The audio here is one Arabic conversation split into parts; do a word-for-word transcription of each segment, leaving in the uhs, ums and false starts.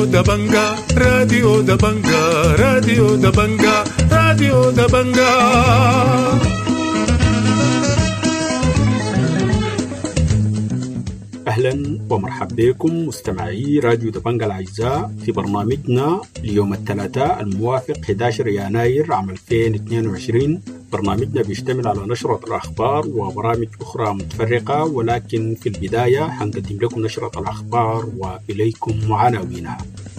راديو دبنجا راديو دبنجا راديو دبنجا راديو دبنجا. أهلا ومرحبا بكم مستمعي راديو دبنجا الأعزاء في برنامجنا ليوم الثلاثاء الموافق أحد عشر يناير عام ألفين واثنين وعشرين. برنامجنا بيشتمل على نشرة الأخبار وبرامج أخرى متفرقة، ولكن في البداية حنقدم لكم نشرة الأخبار وإليكم عناوينها.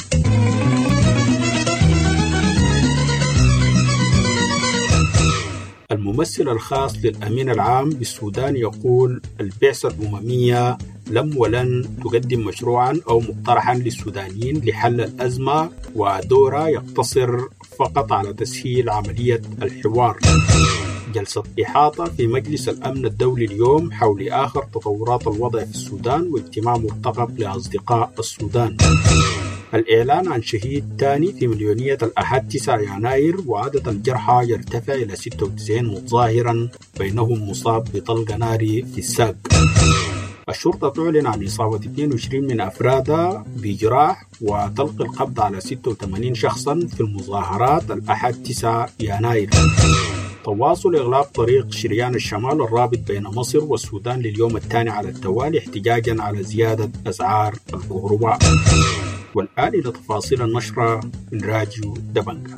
الممثل الخاص للأمين العام بالسودان يقول البعثة الأممية لم ولن تقدم مشروعا أو مقترحا للسودانيين لحل الأزمة، ودورها يقتصر فقط على تسهيل عملية الحوار. جلسة إحاطة في مجلس الأمن الدولي اليوم حول آخر تطورات الوضع في السودان، واجتماع مرتقب لأصدقاء السودان. الإعلان عن شهيد ثاني في مليونية الأحد تسعة يناير، وعدد الجرحى يرتفع إلى ستة وتسعين متظاهرا بينهم مصاب بطلق ناري في الساق. الشرطة تعلن عن إصابة اثنين وعشرين من أفرادها بجراح وتلقي القبض على ستة وثمانين شخصا في المظاهرات الأحد تسعة يناير. تواصل إغلاق طريق شريان الشمال الرابط بين مصر والسودان لليوم الثاني على التوالي احتجاجا على زيادة أسعار الكهرباء. والآن إلى تفاصيل النشرة من راديو دبنجا.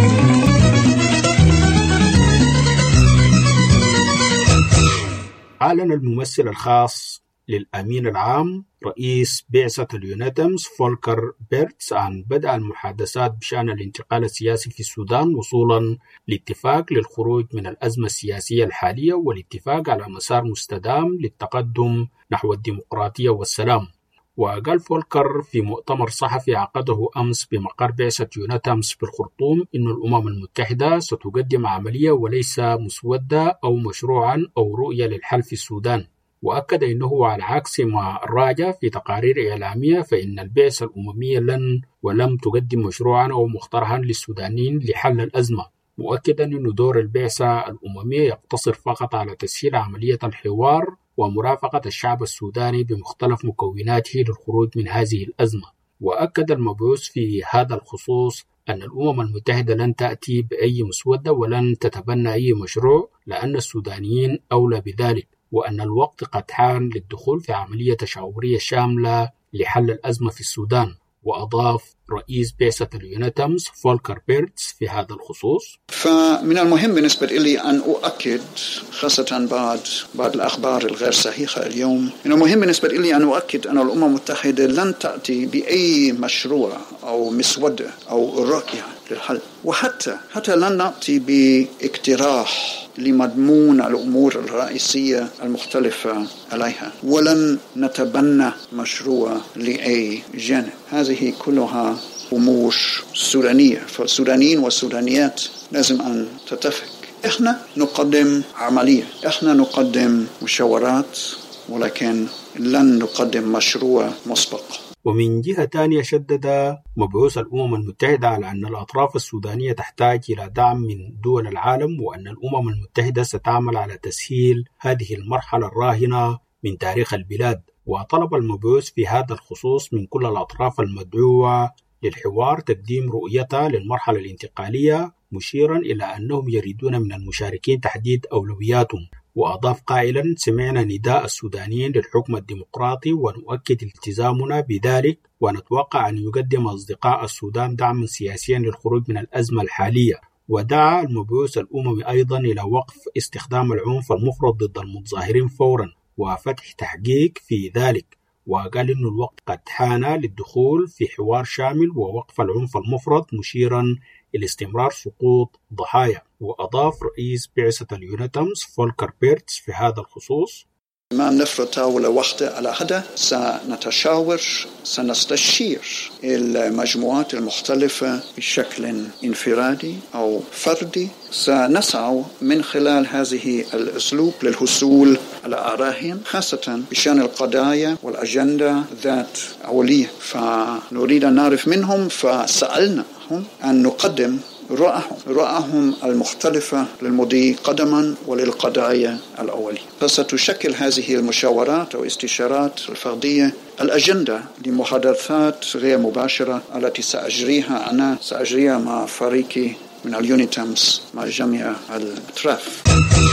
أعلن الممثل الخاص للأمين العام رئيس بعثة اليونتمز فولكر بيرتس عن بدء المحادثات بشأن الانتقال السياسي في السودان وصولا لاتفاق للخروج من الأزمة السياسية الحالية والاتفاق على مسار مستدام للتقدم نحو الديمقراطية والسلام. وقال فولكر في مؤتمر صحفي عقده أمس بمقر بعثة يونتمز بالخرطوم إن الأمم المتحدة ستقدم عملية وليس مسودة أو مشروعا أو رؤية للحل في السودان. وأكد أنه على عكس ما راجع في تقارير إعلامية فإن البعثة الأممية لن ولم تقدم مشروعا أو مقترحا للسودانيين لحل الأزمة، مؤكدا أن دور البعثة الأممية يقتصر فقط على تسهيل عملية الحوار ومرافقة الشعب السوداني بمختلف مكوناته للخروج من هذه الأزمة. وأكد المبعوث في هذا الخصوص أن الأمم المتحدة لن تأتي بأي مسودة ولن تتبنى أي مشروع، لأن السودانيين أولى بذلك، وأن الوقت قد حان للدخول في عملية تشاورية شاملة لحل الأزمة في السودان. وأضاف رئيس بعثة اليونتمز فولكر بيرتس في هذا الخصوص: فمن المهم بالنسبة لي أن أؤكد خاصة بعد بعد الأخبار الغير صحيحة اليوم، من المهم بالنسبة لي أن أؤكد أن الأمم المتحدة لن تأتي بأي مشروع أو مسودة أو رؤية للحل، وحتى حتى لن نأتي باقتراح لمضمون الأمور الرئيسية المختلفة عليها، ولن نتبنى مشروع لأي جانب. هذه كلها أمور سودانية، فالسودانيين والسودانيات لازم أن تتفق. إحنا نقدم عملية، إحنا نقدم مشاورات، ولكن لن نقدم مشروع مسبق. ومن جهة تانية شدد مبعوث الأمم المتحدة على أن الأطراف السودانية تحتاج إلى دعم من دول العالم، وأن الأمم المتحدة ستعمل على تسهيل هذه المرحلة الراهنة من تاريخ البلاد. وطلب المبعوث في هذا الخصوص من كل الأطراف المدعوة للحوار تقديم رؤيتها للمرحلة الانتقالية، مشيرا إلى أنهم يريدون من المشاركين تحديد أولوياتهم. وأضاف قائلا: سمعنا نداء السودانيين للحكم الديمقراطي ونؤكد التزامنا بذلك، ونتوقع أن يقدم أصدقاء السودان دعما سياسيا للخروج من الأزمة الحالية. ودعا المبعوث الأممي أيضا إلى وقف استخدام العنف المفرط ضد المتظاهرين فورا وفتح تحقيق في ذلك، وقال إن الوقت قد حان للدخول في حوار شامل ووقف العنف المفرط، مشيرا إلى استمرار سقوط ضحايا. وأضاف رئيس بعثة اليونتمز فولكر بيرتس في هذا الخصوص: ما نفرض طاولة واحدة على هذا، سنتشاور، سنستشير المجموعات المختلفة بشكل انفرادي أو فردي، سنسعى من خلال هذه الأسلوب للحصول على آراء خاصة بشأن القضايا والأجندة ذات أولية، فنريد أن نعرف منهم، فسألناهم أن نقدم رؤاهم رؤاهم المختلفة للمضي قدما وللقضايا الأولية. فستشكل هذه المشاورات أو استشارات الفردية الأجندة لمحادثات غير مباشرة التي سأجريها أنا سأجريها مع فريقي من اليونيتمز مع جميع الأطراف.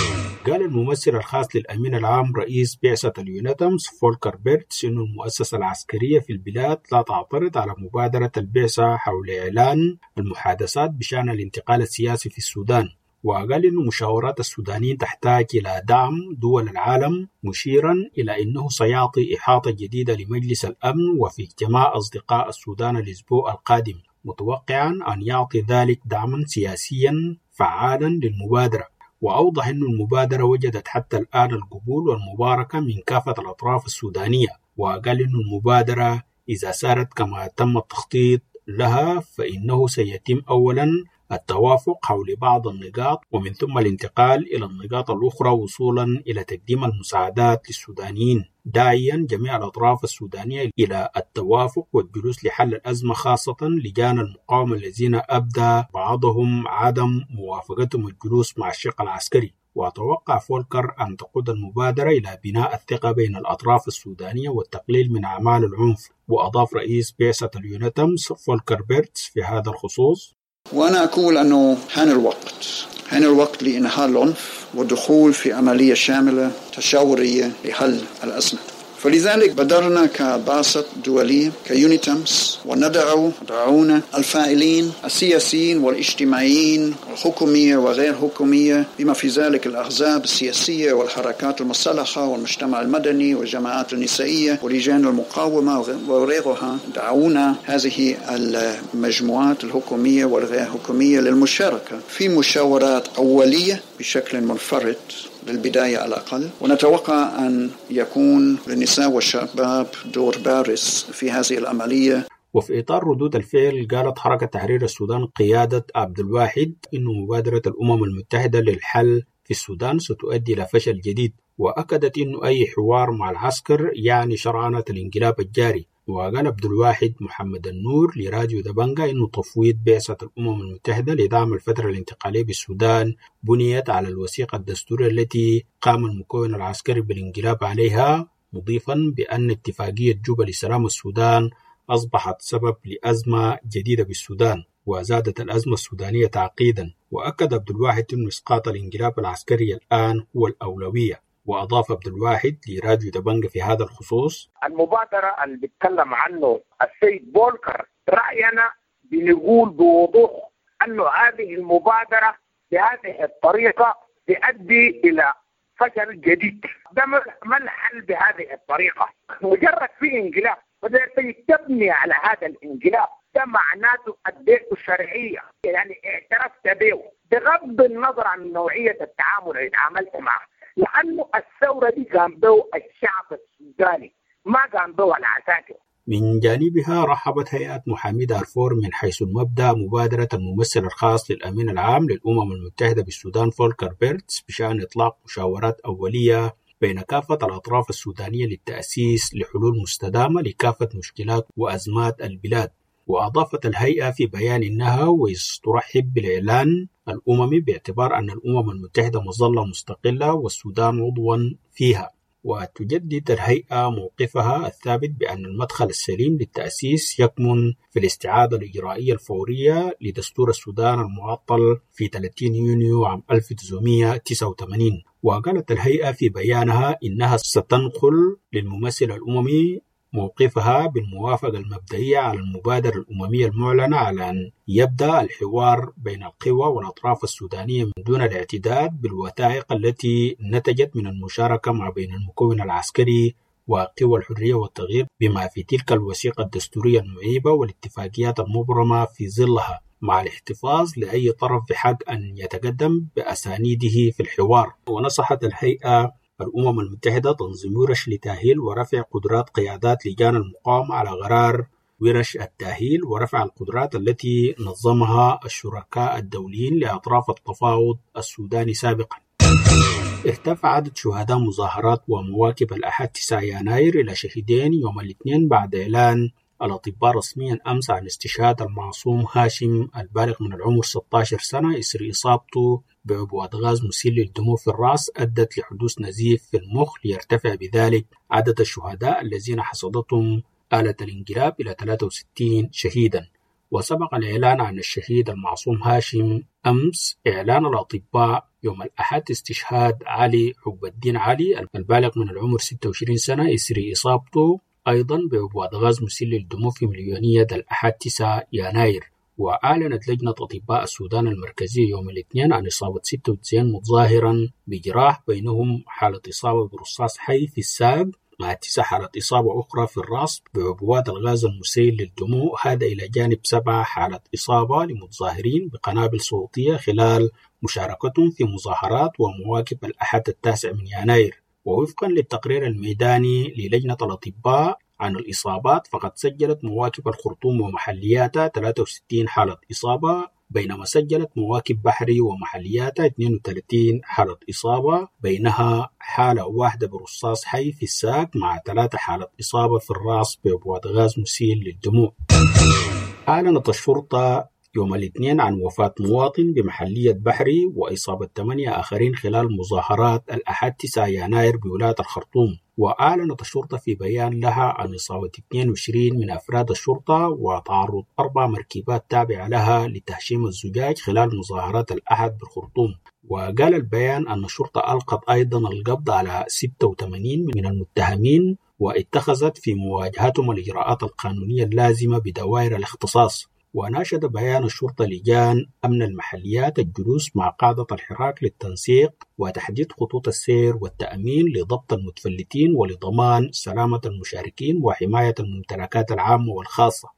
قال الممثل الخاص للأمين العام رئيس بعثة اليونيتمز فولكر بيرتس إنه المؤسسة العسكرية في البلاد لا تعترض على مبادرة البعثة حول إعلان المحادثات بشأن الانتقال السياسي في السودان، وقال إنه مشاورات السودانيين تحتاج إلى دعم دول العالم، مشيرا إلى أنه سيعطي إحاطة جديدة لمجلس الأمن وفي اجتماع أصدقاء السودان الأسبوع القادم، متوقعا أن يعطي ذلك دعما سياسيا فعالا للمبادرة. وأوضح أن المبادرة وجدت حتى الآن القبول والمباركة من كافة الأطراف السودانية، وقال أن المبادرة إذا سارت كما تم التخطيط لها فإنه سيتم أولا التوافق حول بعض النقاط ومن ثم الانتقال إلى النقاط الأخرى وصولا إلى تقديم المساعدات للسودانيين، داعيا جميع الأطراف السودانية إلى التوافق والجلوس لحل الأزمة، خاصة لجان المقاومة الذين أبدى بعضهم عدم موافقتهم الجلوس مع الشق العسكري. وأتوقع فولكر أن تقود المبادرة إلى بناء الثقة بين الأطراف السودانية والتقليل من أعمال العنف. وأضاف رئيس بعثة اليونيتمز فولكر بيرتس في هذا الخصوص: وأنا أقول أنه حان الوقت حان الوقت لإنهاء العنف والدخول في عملية شاملة تشاورية لحل الأزمة. فلذلك بدرنا كبعثة دولية كيونيتمز وندعو دعونا الفاعلين السياسيين والاجتماعيين الحكومية وغير حكومية بما في ذلك الأحزاب السياسية والحركات المسلحة والمجتمع المدني والجماعات النسائية ولجان المقاومة وغيرها. دعونا هذه المجموعات الحكومية والغير حكومية للمشاركة في مشاورات أولية بشكل منفرد للبداية على الأقل، ونتوقع أن يكون للنساء والشباب دور بارز في هذه العملية. وفي إطار ردود الفعل قالت حركة تحرير السودان قيادة عبد الواحد إنه مبادرة الأمم المتحدة للحل في السودان ستؤدي إلى فشل جديد، وأكدت إنه أي حوار مع العسكر يعني شرعنة الانقلاب الجاري. وقال عبد الواحد محمد النور لراديو دبنجا إنه تفويض بعثة الأمم المتحدة لدعم الفترة الانتقالية بالسودان بنيت على الوثيقة الدستورية التي قام المكون العسكري بالانقلاب عليها، مضيفا بأن اتفاقية جوبا لسلام السودان أصبحت سبب لأزمة جديدة بالسودان وزادت الأزمة السودانية تعقيدا. وأكد عبد الواحد أن إسقاط الانقلاب العسكري الآن هو الأولوية. وأضاف عبد الواحد لراديو دبنجا في هذا الخصوص: المبادرة اللي بيتكلم عنه السيد فولكر رأينا بنقول بوضوح أنه هذه المبادرة بهذه الطريقة تؤدي إلى فشل جديد. ده ما الحل بهذه الطريقة؟ مجرد في انقلاب وده تبني على هذا الانقلاب، ده معناته أديته الشرعية، يعني اعترفت به بغض النظر عن نوعية التعامل اللي تعاملت معه، لأنه الثورة دي كان به الشعب السوداني ما كان به العساكر. من جانبها رحبت هيئة محامي دارفور من حيث المبدأ مبادرة الممثل الخاص للأمين العام للأمم المتحدة بالسودان فولكر بيرتس بشأن إطلاق مشاورات أولية بين كافة الأطراف السودانية للتأسيس لحلول مستدامة لكافة مشكلات وأزمات البلاد. وأضافت الهيئة في بيان إنها وترحب بالإعلان الأممي باعتبار أن الأمم المتحدة مظلة مستقلة والسودان عضوا فيها. وتجدد الهيئة موقفها الثابت بأن المدخل السليم للتأسيس يكمن في الاستعادة الإجرائية الفورية لدستور السودان المعطل في ثلاثين يونيو عام ألف وتسعمائة وتسعة وثمانين. وقالت الهيئة في بيانها إنها ستنقل للممثل الأممي موقفها بالموافقة المبدئية على المبادرة الأممية المعلنة على أن يبدأ الحوار بين القوى والأطراف السودانية من دون الاعتداد بالوثائق التي نتجت من المشاركة ما بين المكون العسكري وقوى الحرية والتغيير بما في تلك الوثيقة الدستورية المعيبة والاتفاقيات المبرمة في ظلها، مع الاحتفاظ لأي طرف بحق أن يتقدم بأسانيده في الحوار. ونصحت الهيئة الأمم المتحدة تنظيم ورش لتأهيل ورفع قدرات قيادات لجان المقاومة على غرار ورش التأهيل ورفع القدرات التي نظمها الشركاء الدوليين لأطراف التفاوض السوداني سابقا. ارتفع عدد شهداء مظاهرات ومواكب الأحد تسعة يناير إلى شهيدين يوم الاثنين بعد إعلان الأطباء رسميا أمس عن استشهاد المعصوم هاشم البالغ من العمر ستة عشر سنة إثر إصابته بعبوات غاز مسيل للدموع في الرأس أدت لحدوث نزيف في المخ، ليرتفع بذلك عدد الشهداء الذين حصدتهم آلة الانقلاب إلى ثلاثة وستين شهيدا. وسبق الإعلان عن الشهيد المعصوم هاشم أمس إعلان الأطباء يوم الأحد استشهاد علي حب الدين علي البالغ من العمر ستة وعشرين سنة إثر إصابته أيضا بعبوات غاز مسيل للدموع في مليونية الأحد تسعة يناير. وأعلنت لجنة أطباء السودان المركزية يوم الاثنين عن إصابة ستة وتسعين متظاهرا بجراح، بينهم حالة إصابة برصاص حي في الساق مع تسع حالات إصابة أخرى في الرأس بعبوات الغاز المسيل للدموع، هذا إلى جانب سبع حالات إصابة لمتظاهرين بقنابل صوتية خلال مشاركتهم في مظاهرات ومواكب الأحد التاسع من يناير. ووفقا للتقرير الميداني للجنة الأطباء عن الإصابات، فقد سجلت مواكب الخرطوم ومحلياتها ثلاثة وستين حالة إصابة، بينما سجلت مواكب بحري ومحلياتها اثنين وثلاثين حالة إصابة، بينها حالة واحدة برصاص حي في الساق مع ثلاثة حالة إصابة في الرأس بعبوات غاز مسيل للدموع. أعلنت الشرطة يوم الاثنين عن وفاة مواطن بمحلية بحري وإصابة ثمانية آخرين خلال مظاهرات الأحد تسعة يناير بولاية الخرطوم. وأعلنت الشرطة في بيان لها عن إصابة اثنين وعشرين من أفراد الشرطة وتعرض أربع مركبات تابعة لها لتهشيم الزجاج خلال مظاهرات الأحد بالخرطوم. وقال البيان أن الشرطة ألقت أيضا القبض على ستة وثمانين من المتهمين واتخذت في مواجهتهم الإجراءات القانونية اللازمة بدوائر الاختصاص. وناشد بيان الشرطة لجان أمن المحليات الجلوس مع قادة الحراك للتنسيق وتحديد خطوط السير والتأمين لضبط المتفلتين ولضمان سلامة المشاركين وحماية الممتلكات العامة والخاصة.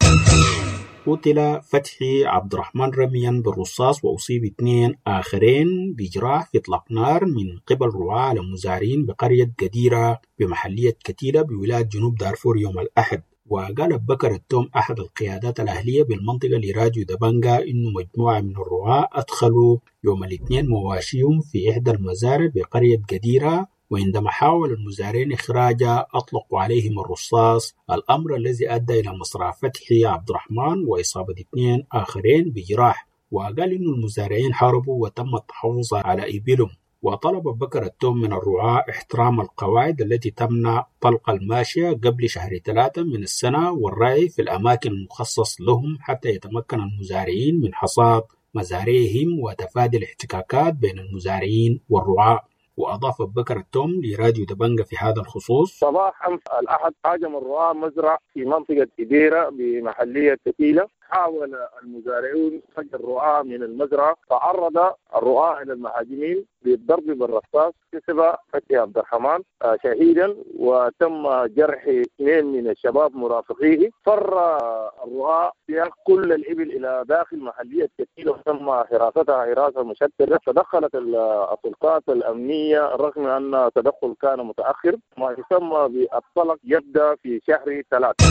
قتل فتحي عبد الرحمن رميا بالرصاص وأصيب اثنين آخرين بجراح في إطلاق نار من قبل رعاة على مزارعين بقرية قديرة بمحلية كتيلة بولاية جنوب دارفور يوم الأحد. وقال بكر التوم أحد القيادات الأهلية بالمنطقة لراديو دبنجا إنه مجموعة من الرعاة أدخلوا يوم الاثنين مواشيهم في إحدى المزارع بقرية قديرة، وعندما حاول المزارعين إخراجها أطلقوا عليهم الرصاص، الأمر الذي أدى إلى مصرع فتحي عبد الرحمن وإصابة اثنين آخرين بجراح. وقال إنه المزارعين حاربوا وتم التحفظ على إبلهم. وطلب بكر التوم من الرعاة احترام القواعد التي تمنع طلق الماشية قبل شهر ثلاثة من السنة والرعي في الأماكن المخصص لهم حتى يتمكن المزارعين من حصاد مزارعهم وتفادي الاحتكاكات بين المزارعين والرعاة. وأضاف بكر التوم لراديو دبنجا في هذا الخصوص: صباح أمس الأحد هاجم الرعاة مزرعة في منطقة إديرة بمحلية كتيلة. حاول المزارعون خرج الرعاة من المزرعة، تعرض الرعاة إلى المهاجمين بالضرب بالرصاص، كسب فتحي عبد الرحمن شهيدا وتم جرح اثنين من الشباب مرافقيه. فر الرعاة سياق كل الإبل إلى داخل محلية كتيلة وتم حراستها حراسة مشددة. تدخلت السلطات الأمنية رغم أن التدخل كان متأخر. ما يسمى بالطلق يبدأ في شهر ثلاثة.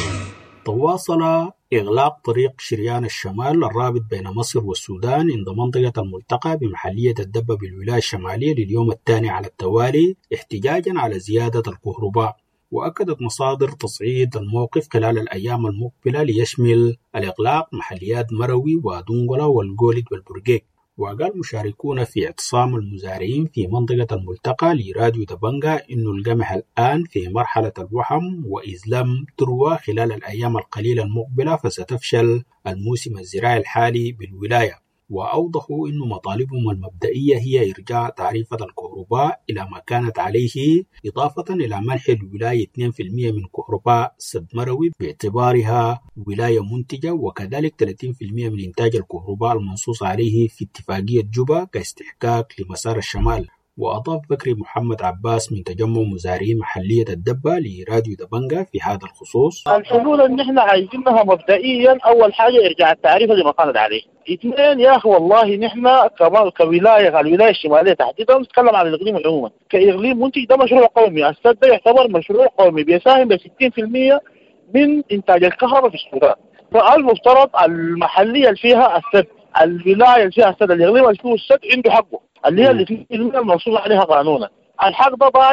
تواصل إغلاق طريق شريان الشمال الرابط بين مصر والسودان عند منطقة الملتقى بمحلية الدبة بالولاية الشمالية لليوم الثاني على التوالي احتجاجا على زيادة الكهرباء. وأكدت مصادر تصعيد الموقف خلال الأيام المقبلة ليشمل الإغلاق محليات مروي ودنقلة والجولد والبرقيق. وقال مشاركون في اعتصام المزارعين في منطقة الملتقى لراديو دبنجا إنه القمح الآن في مرحلة الوحم، وإذ لم تروى خلال الأيام القليلة المقبلة فستفشل الموسم الزراعي الحالي بالولاية. وأوضحوا إنه مطالبهم المبدئية هي إرجاع تعريفة الكهرباء إلى ما كانت عليه، إضافة إلى منح الولاية اثنين بالمئة من كهرباء سد مروي باعتبارها ولاية منتجة، وكذلك ثلاثين بالمئة من إنتاج الكهرباء المنصوص عليه في اتفاقية جوبا كاستحقاق لمسار الشمال. وأضاف بكري محمد عباس من تجمع مزارعي محلية الدبة لراديو دبنجا في هذا الخصوص: الحلول اللي احنا عايزينها مبدئيا أول حاجة إرجاع التعريف اللي ما كانت عليه. اثنين يا أخي والله نحن كمان كولاية الولاية الشمالية تحديدا نتكلم عن الإقليم عموما كإقليم منتج، ده مشروع قومي. السد ده يعتبر مشروع قومي بيساهم ب ستين بالمئة من إنتاج الكهرباء في السودان. فالمفترض المحلية اللي فيها السد، الولاية اللي فيها السد، الإقليم اللي فيه السد عنده حقه اللي هي اللي فيه المنصوص عليها قانونا. الحق ده ضايع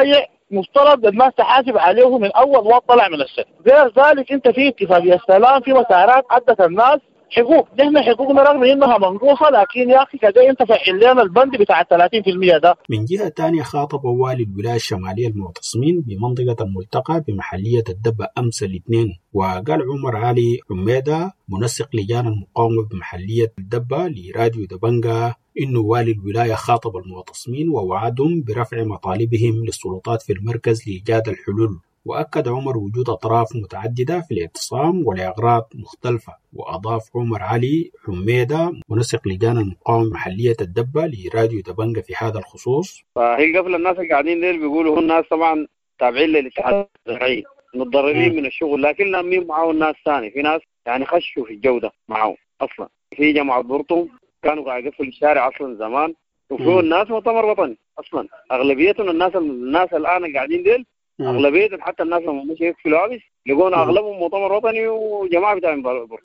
مفترض الناس تحاسب عليه من اول وقت طلع من السجن. غير ذلك انت في اتفاقيه السلام في مسارات ادت الناس حقوق، نحن حقوقنا رغم انها منقوصه، لكن يا اخي كده انت فعل لنا البند بتاع ثلاثين بالمئة ده. من جهه ثانيه خاطب والي الولايه الشماليه المعتصمين بمنطقه الملتقى بمحليه الدبه امس الاثنين، وقال عمر علي حميده منسق لجان المقاومه بمحليه الدبه لراديو دبنجا إنه والي الولاية خاطب المعتصمين ووعدهم برفع مطالبهم للسلطات في المركز لإيجاد الحلول. وأكد عمر وجود أطراف متعددة في الاعتصام ولأغراض مختلفة. وأضاف عمر علي حميدة منسق لجان المقاومة محلية الدبة لراديو دبنجا في هذا الخصوص: فهي قبل الناس اللي قاعدين ديل بيقولوا هم الناس طبعا تابعين للاتحاد الزراعي متضررين من الشغل، لكن مين معه الناس ثاني؟ في ناس يعني خشوا في الجودة معه أصلا، في جماعة بورتو كانوا قاعد يقفلوا الشارع اصلا زمان، وفيه الناس مؤتمر وطني اصلا اغلبيتهم الناس الناس الان قاعدين ديل اغلبيتهم حتى الناس لما مش يقفلوا عابس لقونا اغلبهم مؤتمر وطني وجماعه بتاع بورتو.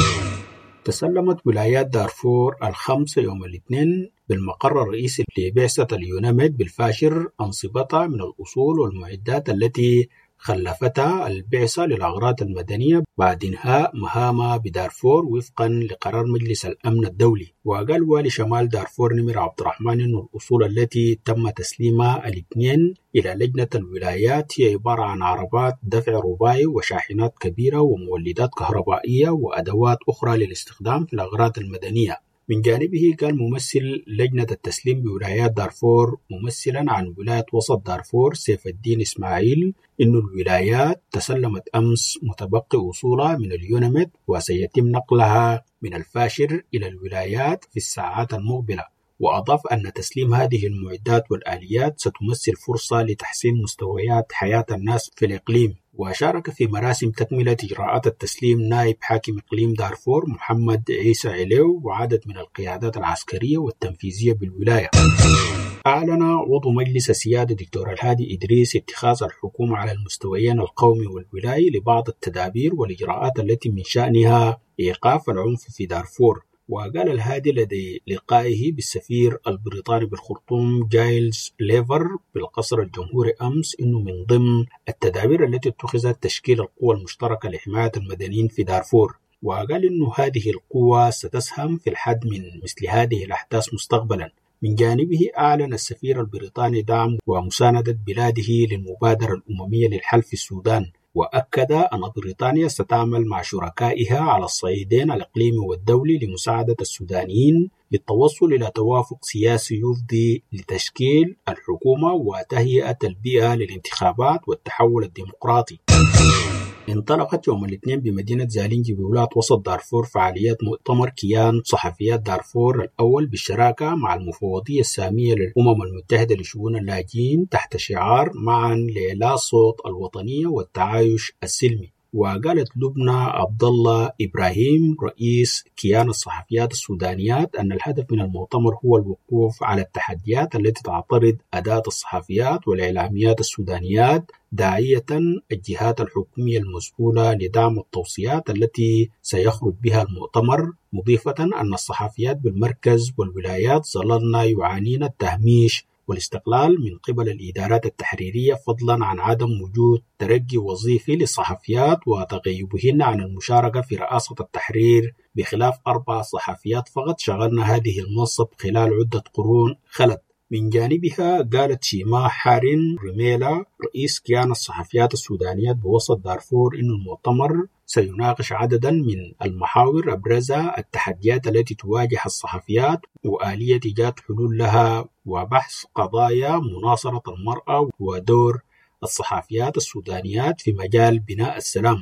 تسلمت ولايات دارفور الخمسة يوم الاثنين بالمقر الرئيسي لبعثة اليوناميد بالفاشر أنصبتها من الأصول والمعدات التي خلفتها البعثة للأغراض المدنية بعد إنهاء مهامها بدارفور وفقا لقرار مجلس الأمن الدولي. وقال والي شمال دارفور نمر عبد الرحمن إن الأصول التي تم تسليمها الاثنين إلى لجنة الولايات هي عبارة عن عربات دفع رباعي وشاحنات كبيرة ومولدات كهربائية وأدوات أخرى للاستخدام في الأغراض المدنية. من جانبه قال ممثل لجنة التسليم بولايات دارفور ممثلا عن ولاية وسط دارفور سيف الدين إسماعيل إن الولايات تسلمت أمس متبقي أصولها من اليوناميد وسيتم نقلها من الفاشر إلى الولايات في الساعات المقبلة. وأضاف أن تسليم هذه المعدات والآليات ستمثل فرصة لتحسين مستويات حياة الناس في الإقليم. وشارك في مراسم تكملة إجراءات التسليم نائب حاكم إقليم دارفور محمد عيسى عليو وعدد من القيادات العسكرية والتنفيذية بالولاية. أعلن عضو مجلس السيادة دكتور الهادي إدريس اتخاذ الحكومة على المستويين القومي والولايي لبعض التدابير والإجراءات التي من شأنها إيقاف العنف في دارفور. وقال الهادي لدى لقائه بالسفير البريطاني بالخرطوم جايلز ليفر بالقصر الجمهوري أمس إنه من ضمن التدابير التي اتخذت تشكيل القوى المشتركة لحماية المدنيين في دارفور. وقال إنه هذه القوى ستسهم في الحد من مثل هذه الأحداث مستقبلا. من جانبه أعلن السفير البريطاني دعم ومساندة بلاده للمبادرة الأممية للحل في السودان، وأكد أن بريطانيا ستعمل مع شركائها على الصعيدين الإقليمي والدولي لمساعدة السودانيين للتوصل إلى توافق سياسي يفضي لتشكيل الحكومة وتهيئة البيئة للانتخابات والتحول الديمقراطي. انطلقت يوم الاثنين بمدينة زالينجي بولاية وسط دارفور فعاليات مؤتمر كيان صحفيات دارفور الأول بالشراكة مع المفوضية السامية للأمم المتحدة لشؤون اللاجئين تحت شعار معا لإعلاء صوت الوطنية والتعايش السلمي. وقالت لبنى عبد الله إبراهيم رئيس كيان الصحفيات السودانيات أن الهدف من المؤتمر هو الوقوف على التحديات التي تعترض أداة الصحفيات والإعلاميات السودانيات، داعية الجهات الحكومية المسؤولة لدعم التوصيات التي سيخرج بها المؤتمر، مضيفة أن الصحفيات بالمركز والولايات ظللن يعانين التهميش والاستقلال من قبل الإدارات التحريرية فضلا عن عدم وجود ترقي وظيفي للصحفيات وتغيبهن عن المشاركة في رئاسة التحرير، بخلاف أربع صحفيات فقط شغلن هذه المنصب خلال عدة قرون خلت. من جانبها قالت شيماء حارين رميلة رئيس كيان الصحفيات السودانيات بوسط دارفور إن المؤتمر سيناقش عددا من المحاور أبرزها التحديات التي تواجه الصحفيات وآلية إيجاد حلول لها، وبحث قضايا مناصرة المرأة ودور الصحفيات السودانيات في مجال بناء السلام.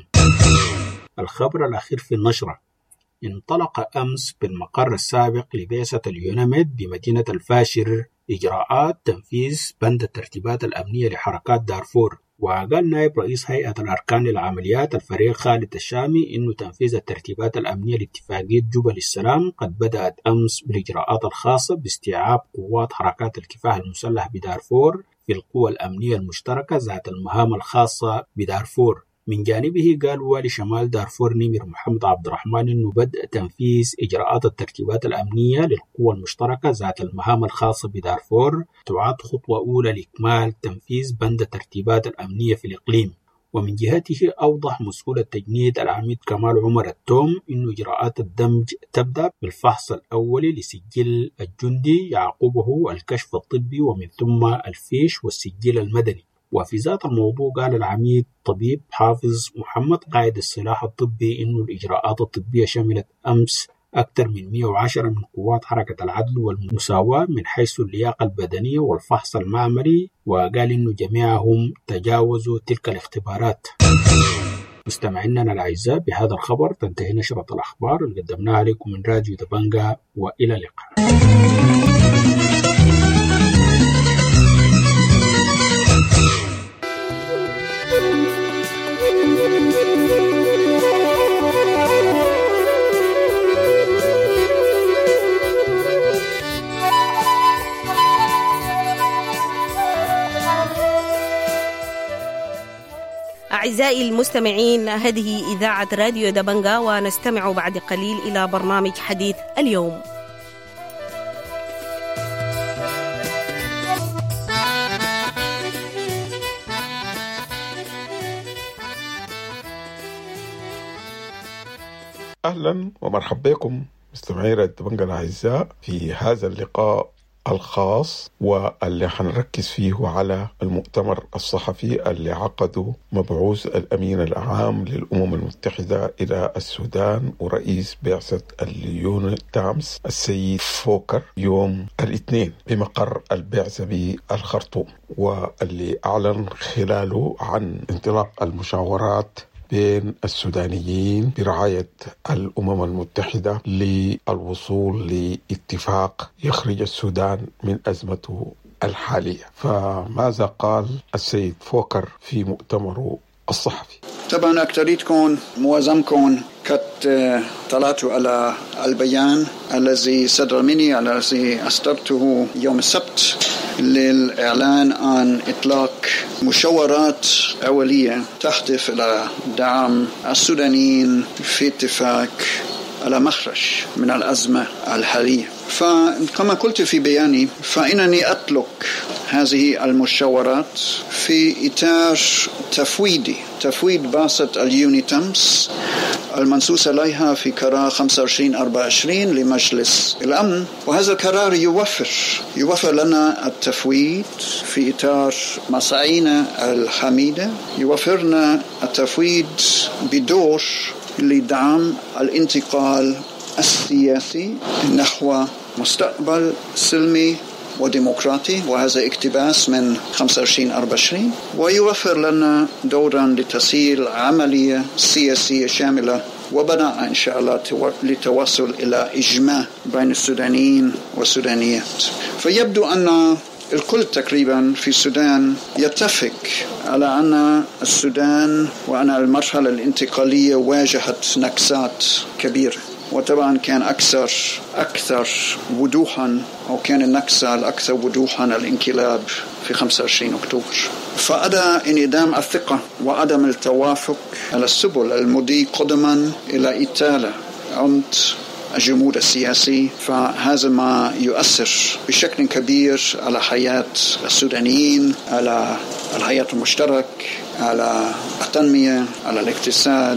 الخبر الأخير في النشرة: انطلق أمس بالمقر السابق لبعثة اليوناميد بمدينة الفاشر إجراءات تنفيذ بند الترتيبات الأمنية لحركات دارفور. وقال نائب رئيس هيئة الأركان للعمليات الفريق خالد الشامي إنه تنفيذ الترتيبات الأمنية لاتفاقية جبل السلام قد بدأت أمس بالإجراءات الخاصة باستيعاب قوات حركات الكفاح المسلح بدارفور في القوى الأمنية المشتركة ذات المهام الخاصة بدارفور. من جانبه قال والي شمال دارفور نمر محمد عبد الرحمن إنه بدأ تنفيذ إجراءات الترتيبات الأمنية للقوى المشتركة ذات المهام الخاصة بدارفور تعد خطوة أولى لإكمال تنفيذ بند الترتيبات الأمنية في الإقليم. ومن جهته أوضح مسؤول التجنيد العميد كمال عمر التوم إنه إجراءات الدمج تبدأ بالفحص الأولي لسجل الجندي يعقبه الكشف الطبي ومن ثم الفيش والسجل المدني. وفي ذات الموضوع قال العميد طبيب حافظ محمد قائد السلاح الطبي إنه الإجراءات الطبية شملت أمس أكثر من مئة وعشرة من قوات حركة العدل والمساواة من حيث اللياقة البدنية والفحص المعملي، وقال إنه جميعهم تجاوزوا تلك الاختبارات. مستمعينا الأعزاء، بهذا الخبر تنتهي نشرة الأخبار اللي قدمناها لكم من راديو دبنجة، وإلى اللقاء. أعزائي المستمعين، هذه إذاعة راديو دبنجة، ونستمع بعد قليل إلى برنامج حديث اليوم. أهلا ومرحبا بكم مستمعي راديو دبنجة الأعزاء في هذا اللقاء الخاص واللي حنركز فيه على المؤتمر الصحفي اللي عقده مبعوث الأمين العام للأمم المتحدة إلى السودان ورئيس بعثة اليونتامس السيد فوكر يوم الاثنين بمقر البعثة بالخرطوم، واللي أعلن خلاله عن انطلاق المشاورات بين السودانيين برعاية الأمم المتحدة للوصول لاتفاق يخرج السودان من أزمته الحالية. فماذا قال السيد فوكر في مؤتمره الصحفي؟ طبعا أكتريتكم معظمكم قد طلعتوا على البيان الذي صدر مني الذي أصدرته يوم السبت للإعلان عن إطلاق مشاورات أولية تهدف إلى دعم السودانيين في اتفاق على مخرج من الأزمة الحالية. فكما قلت في بياني، فإنني أطلق هذه المشاورات في إطار تفويضي تفويض بعثة اليونتامس المنصوص عليها في قرار خمسة وعشرين أربعة وعشرين لمجلس الأمن، وهذا القرار يوفر يوفر لنا التفويض في إطار مساعينا الحميدة، يوفرنا التفويض بدور لدعم الانتقال السياسي نحو مستقبل سلمي وديمقراطي، وهذا اقتباس من خمسة وعشرين أربعة وعشرين، ويوفر لنا دورا لتسهيل عملية سياسية شاملة وبناء إن شاء الله لتوصل إلى إجماع بين السودانيين والسودانيات. فيبدو أن الكل تقريبا في السودان يتفق على أن السودان وأن المرحلة الانتقالية واجهت نكسات كبيرة، وطبعا كان أكثر أكثر وضوحا أو كان النكسة الأكثر وضوحا الانقلاب في خمسة وعشرين أكتوبر. فأدى انعدام الثقة وعدم التوافق على السبل المضي قدما إلى إطالة عمد الجمود السياسي، فهذا ما يؤثر بشكل كبير على حياة السودانيين، على الحياة المشترك، على التنمية، على الاقتصاد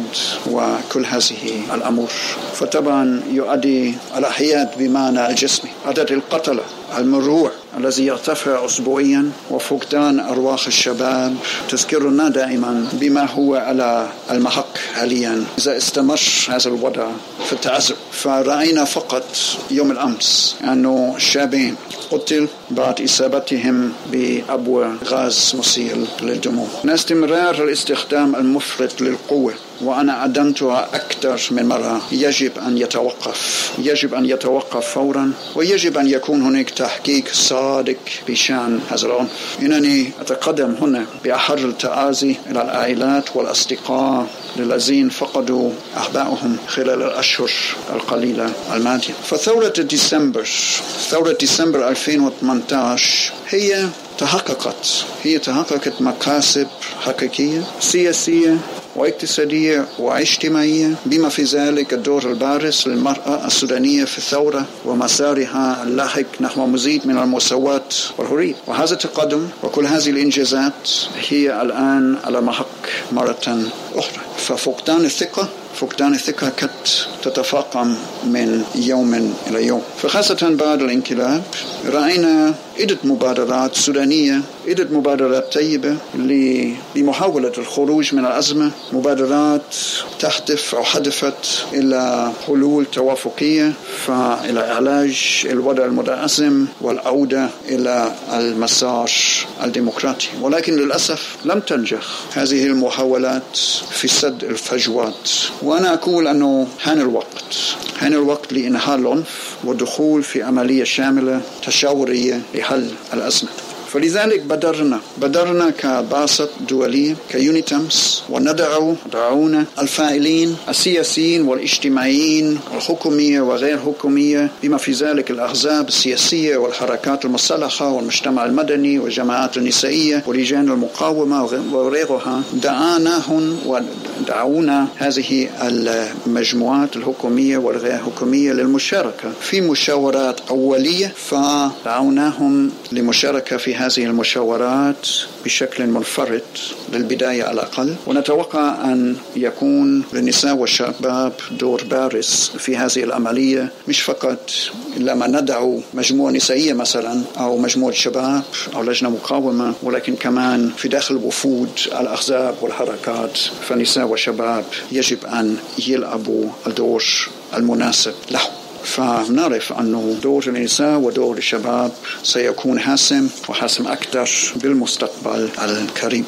وكل هذه الأمور. فطبعا يؤدي على حياة بمعنى الجسمي، عدد القتلى المروع الذي يرتفع أسبوعيا وفقدان أرواح الشباب تذكرنا دائما بما هو على المحك حاليا إذا استمر هذا الوضع في التعذب. فرأينا فقط يوم الأمس أنه شابين قتل بعد إصابتهم بأبوة غاز مسيل للدموع. استمرار الاستخدام المفرط للقوة وأنا عدمتها أكثر من مرة يجب أن يتوقف يجب أن يتوقف فورا، ويجب أن يكون هناك تحقيق صادق بشأن هذا العنف. إنني أتقدم هنا بأحر التعازي إلى العائلات والأصدقاء للذين فقدوا أحبائهم خلال الأشهر القليلة الماضية. فثورة ديسمبر ثورة ديسمبر ألفين وثمانية عشر هي تحققت هي تحققت مكاسب حقيقية سياسية واقتصادية واجتماعية، بما في ذلك الدور البارز للمرأة السودانية في الثورة ومسارها اللاحق نحو مزيد من المساواة والحرية. وهذا التقدم وكل هذه الإنجازات هي الآن على محك مرة أخرى. ففقدان الثقة فقدان الثقة قد تتفاقم من يوم إلى يوم. فخاصة بعد الانقلاب رأينا عدة مبادرات سودانية، عدة مبادرات طيبة لمحاولة الخروج من الأزمة، مبادرات تهدف أو هدفت إلى حلول توافقية فإلى علاج الوضع المتأزم والعودة إلى المسار الديمقراطي. ولكن للأسف لم تنجح هذه المحاولات في سد الفجوات. وأنا أقول أنه حان الوقت حان الوقت لإنهاء العنف والدخول في عملية شاملة تشاورية لحل الأزمة. فلذلك بدرنا بدرنا كباسط دولية كيونيتمز وندعو دعونا الفاعلين السياسيين والاجتماعيين والحكومية وغير حكومية، بما في ذلك الأحزاب السياسية والحركات المسلحة والمجتمع المدني والجماعات النسائية ولجان المقاومة وغيرها. دعاناهم ودعونا هذه المجموعات الحكومية والغير حكومية للمشاركة في مشاورات أولية، فدعوناهم لمشاركة في هذه المشاورات بشكل منفرد للبداية على الأقل. ونتوقع أن يكون للنساء والشباب دور بارز في هذه العملية، مش فقط لما ندعو مجموعة نسائية مثلا أو مجموعة شباب أو لجنة مقاومة، ولكن كمان في داخل وفود الأحزاب والحركات. فالنساء والشباب يجب أن يلعبوا الدور المناسب له. فنعرف أنه دور النساء ودور الشباب سيكون حاسم وحاسم أكثر بالمستقبل القريب.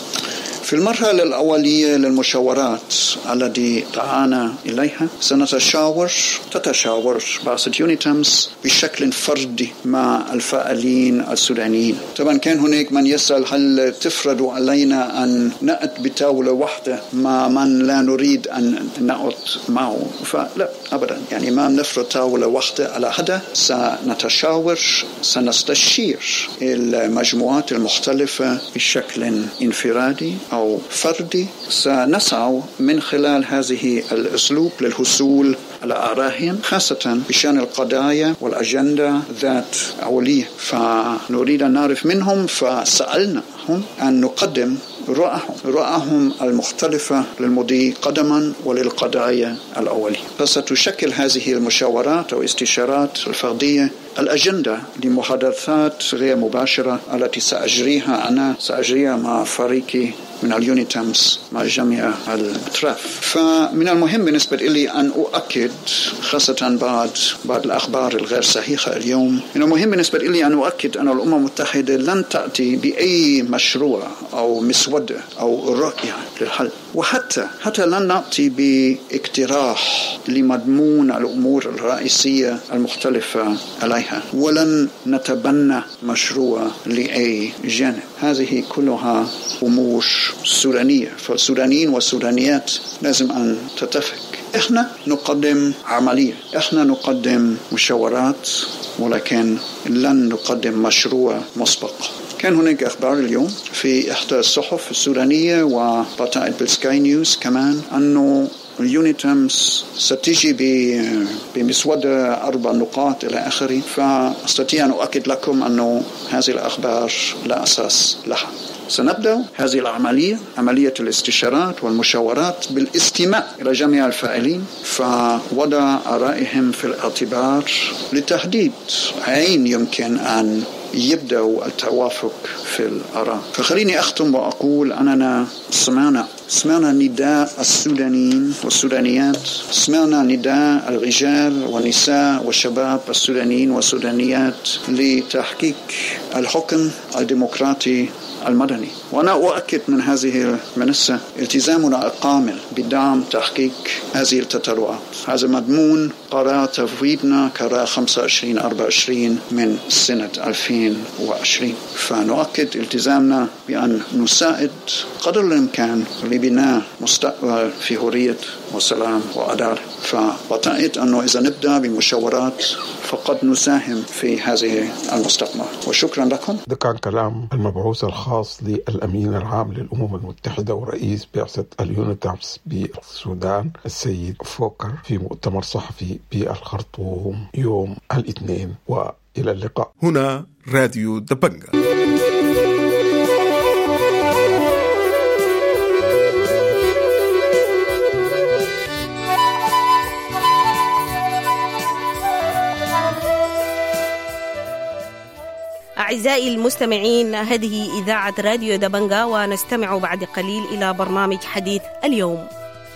في المرحلة الأولية للمشاورات التي دعانا إليها سنتشاور تتشاور بعض يونيتمز بشكل فردي مع الفاعلين السودانيين. طبعا كان هناك من يسأل هل تفرض علينا أن نأت بطاولة واحدة مع من لا نريد أن نأت معه؟ فلا أبدا، يعني ما نفرض طاولة واحدة على هذا. سنتشاور سنستشير المجموعات المختلفة بشكل انفرادي أو فردي. سنسعى من خلال هذه الأسلوب للحصول على آرائهم، خاصة بشأن القضايا والأجندة ذات أولية. فنريد أن نعرف منهم، فسألناهم أن نقدم رؤاهم رؤاهم المختلفة للمضي قدما وللقضايا الأولية. فستشكل هذه المشاورات أو استشارات الفردية الأجندة لمحادثات غير مباشرة التي سأجريها أنا سأجريها مع فريقي من اليونيتمز مع جميع الأطراف. فمن المهم بالنسبة لي أن أؤكد، خاصة بعد بعد الأخبار الغير صحيحة اليوم، من المهم بالنسبة لي أن أؤكد أن الأمم المتحدة لن تأتي بأي مشروع أو مسودة أو رؤية للحل، وحتى حتى لن نأتي باقتراح لمضمون الأمور الرئيسية المختلفة عليها، ولن نتبنى مشروع لأي جانب. هذه كلها أمور سودانية، فالسودانيين والسودانيات لازم أن تتفق. إحنا نقدم عملية، إحنا نقدم مشاورات، ولكن لن نقدم مشروع مسبق. كان هناك أخبار اليوم في إحدى الصحف السودانية وبطاقة بالسكاي نيوز كمان أنه اليونيتمز ستجي بمسودة أربع نقاط إلى آخره. فأستطيع أن أؤكد لكم أنه هذه الأخبار لا أساس لها. سنبدأ هذه العملية، عملية الاستشارات والمشاورات، بالاستماع إلى جميع الفاعلين فوضع آرائهم في الاعتبار لتحديد أين يمكن أن يبدأ التوافق في الآراء. فخليني أختم وأقول أننا سمعنا سمعنا نداء السودانيين والسودانيات، سمعنا نداء الرجال والنساء والشباب السودانيين والسودانيات لتحقيق الحكم الديمقراطي المدني. وأنا أؤكد من هذه المنصة التزامنا الكامل بدعم تحقيق هذه التطلعات. هذا مضمون قرار تفويضنا قرار خمسة وعشرين أربعة وعشرين من سنة ألفين وعشرين. فنؤكد التزامنا بأن نساعد قدر الإمكان لبناء مستقبل في حرية وسلام وعدالة. فبعتقد أنه إذا نبدأ بمشاورات فقد نساهم في هذه المستقبل. وشكرا لكم. ده كان كلام المبعوث الخاص للأمين العام للأمم المتحدة ورئيس بعثة اليونتامس بالسودان السيد فوكر في مؤتمر صحفي بالخرطوم يوم الاثنين. وإلى اللقاء. هنا راديو دبنجا. أعزائي المستمعين، هذه إذاعة راديو دبنجا، ونستمع بعد قليل إلى برنامج حديث اليوم.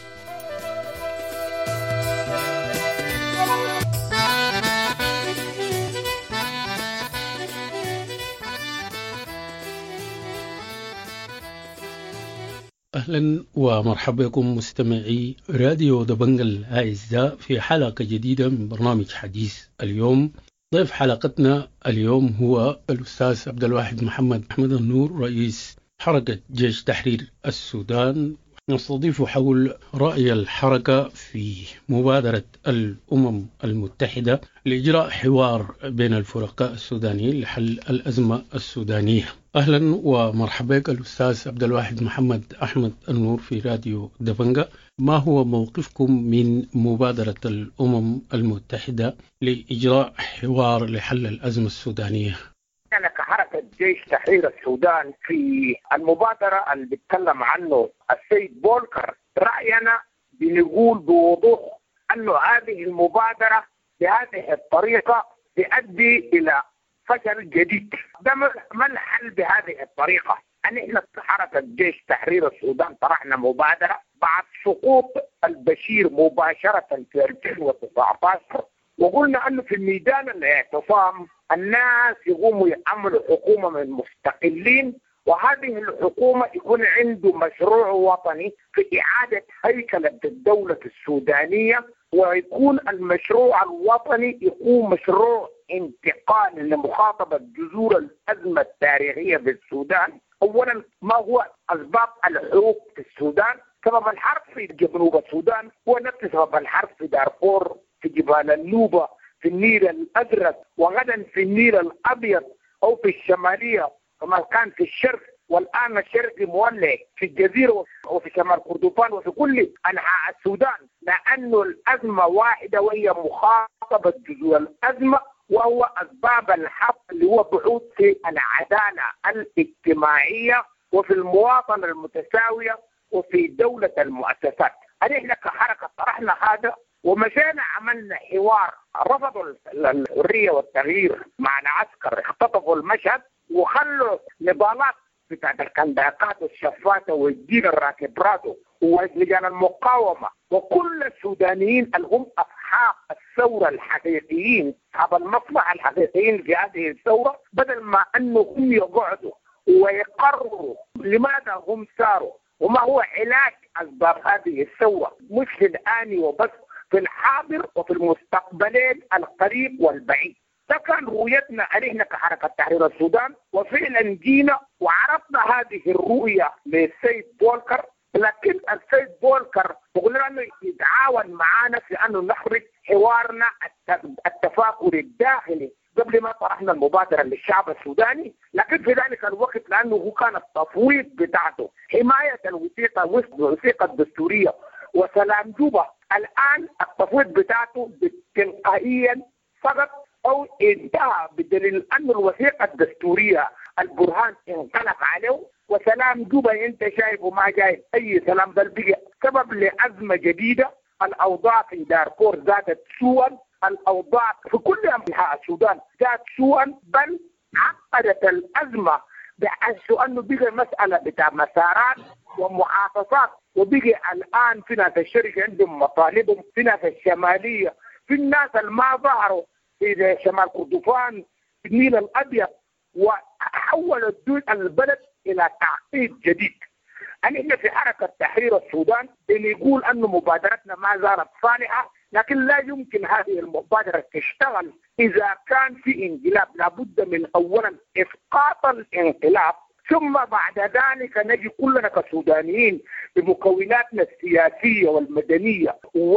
أهلا ومرحبا بكم مستمعي راديو دبنجا الأعزاء في حلقة جديدة من برنامج حديث اليوم. ضيف حلقتنا اليوم هو الأستاذ عبد الواحد محمد أحمد النور، رئيس حركة جيش تحرير السودان. نستضيف حول رأي الحركة في مبادرة الأمم المتحدة لإجراء حوار بين الفرقاء السودانيين لحل الأزمة السودانية. أهلا ومرحبا بك الأستاذ عبد الواحد محمد أحمد النور في راديو دبنجا. ما هو موقفكم من مبادرة الأمم المتحدة لإجراء حوار لحل الأزمة السودانية؟ أنا كحركة جيش تحرير السودان في المبادرة اللي بيتكلم عنه السيد بولكر، رأينا بنقول بوضوح أنه هذه المبادرة بهذه الطريقة تؤدي إلى فشل جديد. ده ما الحل بهذه الطريقة؟ أن إحنا كحركة جيش تحرير السودان طرحنا مبادرة بعد سقوط البشير مباشرة في ألفين وتسعة عشر، وقلنا أنه في ميدان الاعتصام الناس يقوموا يعملوا حكومة من مستقلين، وهذه الحكومة يكون عنده مشروع وطني في إعادة هيكلة الدولة السودانية، ويكون المشروع الوطني يكون مشروع انتقال لمخاطبة جذور الأزمة التاريخية بالسودان. أولا، ما هو أسباب الحروب في السودان؟ سبب الحرب في جنوب السودان هو نفس سبب الحرب في دارفور، في جبال النوبة، في النيل الأزرق، وغدا في النيل الأبيض، أو في الشمالية كما كان في الشرق، والآن الشرق مولع في الجزيرة وفي شمال كردفان وفي كل أنحاء السودان، لأنه الأزمة واحدة وهي مخاطبة جذور الأزمة، وهو أسباب الحرب اللي هو بعود في العدالة الاجتماعية وفي المواطنة المتساوية وفي دولة المؤسسات. احنا كحركة طرحنا هذا ومشينا عملنا حوار، رفضوا الحرية والتغيير مع العسكر، اختطفوا المشهد وخلوا نضالات بتاعت الكنداقات والشفاتة والدين الراكبراتو ولجان المقاومة وكل السودانيين اللي هم أصحاب الثورة الحقيقيين، أصحاب المصلحة الحقيقيين في هذه الثورة، بدل ما أنه هم يقعدوا ويقرروا لماذا هم ساروا وما هو علاج أسباب هذه الثورة، مش في الآن وبس، في الحاضر وفي المستقبلين القريب والبعيد. ده كان رؤيتنا علينا كحركة تحرير السودان، وفعلا جينا وعرضنا هذه الرؤية للسيد بولكر، لكن السيد بولكر قلنا انه يتعاون معنا في انه نخرج حوارنا التفاكر الداخلي قبل ما طرحنا المبادرة للشعب السوداني. لكن في ذلك الوقت لانه هو كان التفويض بتاعته حماية الوثيقة الوثيقة الدستورية وسلام جوبا، الان التفويض بتاعته تلقائيا فقط او انتهى، بدليل ان الوثيقة الدستورية البرهان انقلب عليه، وسلام جوبا انت شايفه ما جايب اي سلام، بل بقى سبب لازمه جديده. الاوضاع في دارفور زادت سوءا، الاوضاع في كل انحاء السودان زادت سوءا، بل عقدت الازمه بحيث انه بقى مساله بتاع مسارات ومحافظات، وبقى الان في ناس الشركه عندهم مطالبهم، في ناس الشماليه، في الناس اللي ما ظهروا في شمال كردفان، في النيل الابيض، وحول البلد الى تعقيد جديد. احنا في حركه تحرير السودان بنقول ان مبادرتنا ما زالت صالحه، لكن لا يمكن هذه المبادره تشتغل اذا كان في انقلاب. لابد من اولا اسقاط الانقلاب ثم بعد ذلك نجي كلنا كسودانيين بمكوناتنا السياسية والمدنية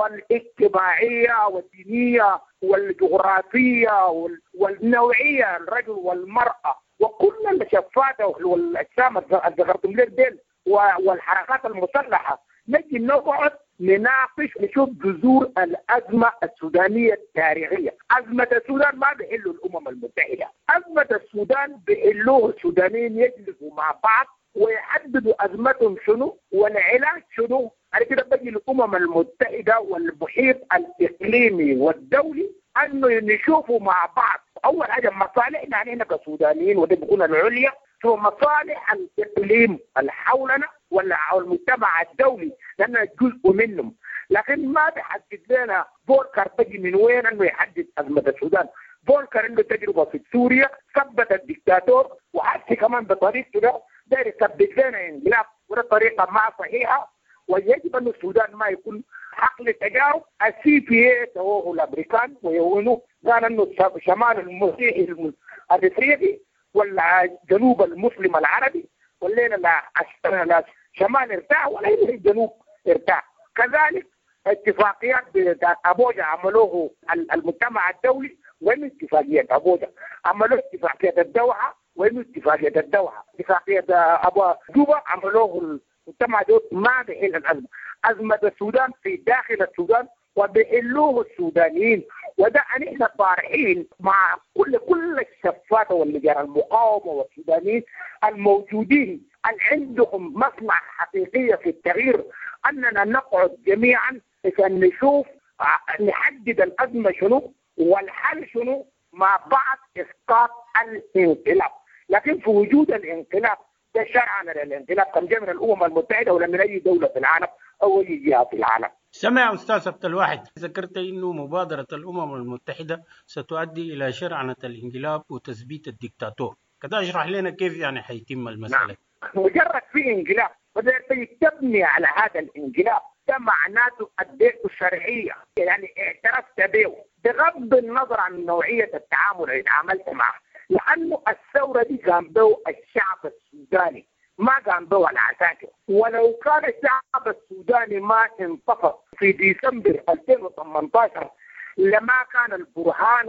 والاجتماعية والدينية والجغرافية والنوعية، الرجل والمرأة وكل الشفات والأجسام اللي ذكرتم لك دين والحركات المسلحة، نجي نقعد نناقش نشوف جذور الأزمة السودانية التاريخية. أزمة السودان ما بيحلوا الأمم المتحدة، أزمة السودان بيحلوه السودانيين يجلسوا مع بعض ويحددوا أزمتهم شنو والعلاج شنو. على كده بيجي الأمم المتحدة والمحيط الإقليمي والدولي أنه نشوفوا مع بعض أول حاجة مصالحنا علينا كسودانيين ودي بيكون العليا، ثم مصالح الإقليم اللي حولنا ولا المجتمع الدولي لأننا جزء منهم. لكن ما بيحدد لنا فولكر بيجي من وين أنه يحدد أزمة السودان. فولكر عنده تجربة في سوريا، ثبت الدكتاتور وحتى كمان بطريقته ده داير يثبت لنا انقلاب، وده طريقة ما صحيحة. ويجب أن السودان ما يكون حقل تجارب. السي بي اي توه الأمريكان ويوينوا قال أنه شمال المسيحي الإفريقي ولا جنوب المسلم العربي والليلة لا شمال ارتاح ولا الجنوب ارتاح. كذلك اتفاقيات بتاعت أبوجا عملوه المجتمع الدولي، وين اتفاقية أبوجا؟ عملوه اتفاقية الدوحة، وين اتفاقية الدوحة؟ اتفاقية أبو جوبا عملوه المجتمع الدولي. ما بيحل الأزمة. أزمة السودان في داخل السودان وبيحلوه السودانيين، وده نحن طارحين مع كل كل الشفات واللجان المقاومة والسودانيين الموجودين اللي عندهم مصلحة حقيقية في التغيير، أننا نقعد جميعا عشان نشوف نحدد الأزمة شنو والحل شنو مع بعض إسقاط الانقلاب. لكن في وجود الانقلاب ده شرعا للانقلاب كان جاي من الأمم المتحدة ولا من أي دولة في العالم أو أي جهة في العالم. سمع أستاذ عبد الواحد، ذكرت أنه مبادرة الأمم المتحدة ستؤدي إلى شرعنة الانقلاب وتثبيت الدكتاتور، كده اشرح لنا كيف يعني حيتم المسألة. نعم. مجرد في انقلاب بدأ تبني على هذا الانقلاب ده معناته أديته الشرعية، يعني اعترفت به بغض النظر عن نوعية التعامل اللي تعاملت معه، لأنه الثورة دي قام به الشعب السوداني ما قام به العساكر. ولو كان الشعب السوداني ما انتفض في ديسمبر ألفين وثمانية عشر لما كان البرهان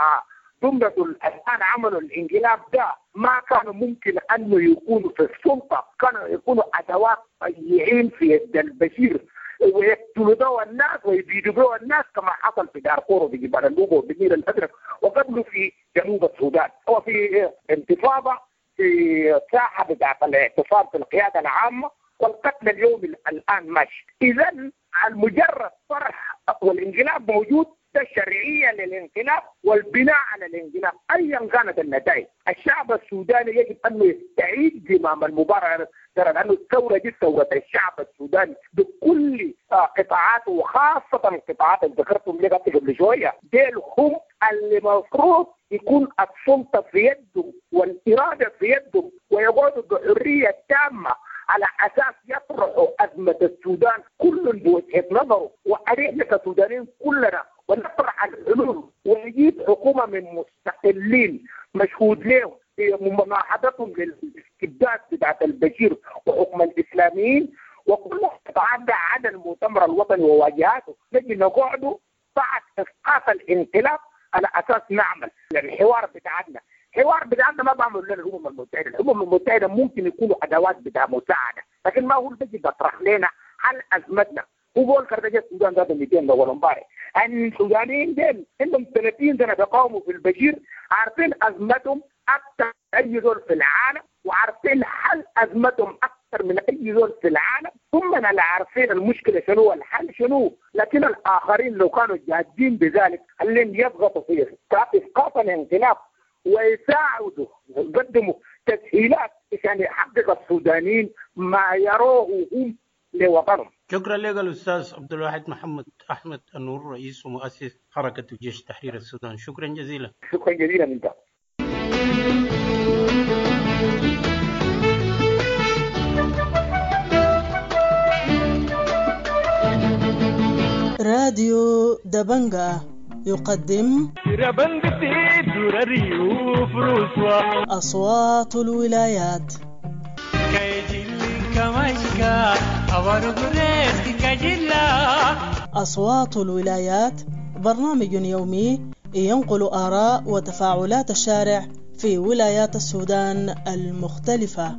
وجملة الآن عملوا الانقلاب ده ما كانوا ممكن أنه يكونوا في السلطة، كانوا يكونوا أدوات ضيعين في يد البشير ويقتلوا دوا الناس ويبيدوا الناس كما حصل في دارفور وفي جبال النوبة وبالنيل الأزرق وقبله في جنوب السودان. وفي انتفاضة في ساحة بتاعت الاعتصام في القيادة العامة والقتل اليوم الآن ماشي. إذن المجرد طرح والانقلاب موجود ده الشرعية للانقلاب والبناء على الانقلاب أيا كانت النتائج. الشعب السوداني يجب أنه يستعيد زمام المباراة، لأنه الثورة دي ثورة الشعب السوداني بكل قطاعاته وخاصة القطاعات اللي ذكرتم لي قبل شوية، ديل هم اللي المفروض يكون السلطة في يدهم والإرادة في يدهم ويقعدوا بحرية تامة على أساس يطرحوا أزمة السودان كل بوجهة نظره، وأريحنا كسودانيين كلنا ونطرح الحلول ونجيب حكومة من مستقلين مشهود لهم في مماحضتهم للاستبداد بتاعت البشير وحكم الإسلاميين وكل تتعدى عن المؤتمر الوطني وواجهاته. نجي نقعدوا بعد إسقاط الانقلاب على أساس نعمل الحوار بتاعنا. الحوار بتاعنا ما بعمل لنا الأمم المتحدة، الأمم المتحدة ممكن يكونوا أدوات بتاع مساعدة، لكن ما هو بيجي بيطرح لنا حل أزمتنا. هو بقول كرتاجة السودان ده مئتين دولار مبارك، أن السودانيين دين عندهم ثلاثين سنة بيقاوموا في البشير، عارفين أزمتهم أكثر من أي دول في العالم وعارفين حل أزمتهم أكثر من أي دول في العالم، ثم لا عارفين المشكلة شنو والحل شنو. لكن الآخرين لو كانوا جادين بذلك اللي يضغطوا في إسقاط الانقلاب ويساعدوا يقدموا تسهيلات عشان يحقق السودانيين ما يروه هم لوطنهم. شكرا لك الأستاذ عبد الواحد محمد أحمد النور، رئيس ومؤسس حركة جيش تحرير السودان. شكرا جزيلا. شكرا جزيلا انت. راديو دبنجا يقدم أصوات الولايات. أصوات الولايات برنامج يومي ينقل آراء وتفاعلات الشارع في ولايات السودان المختلفة.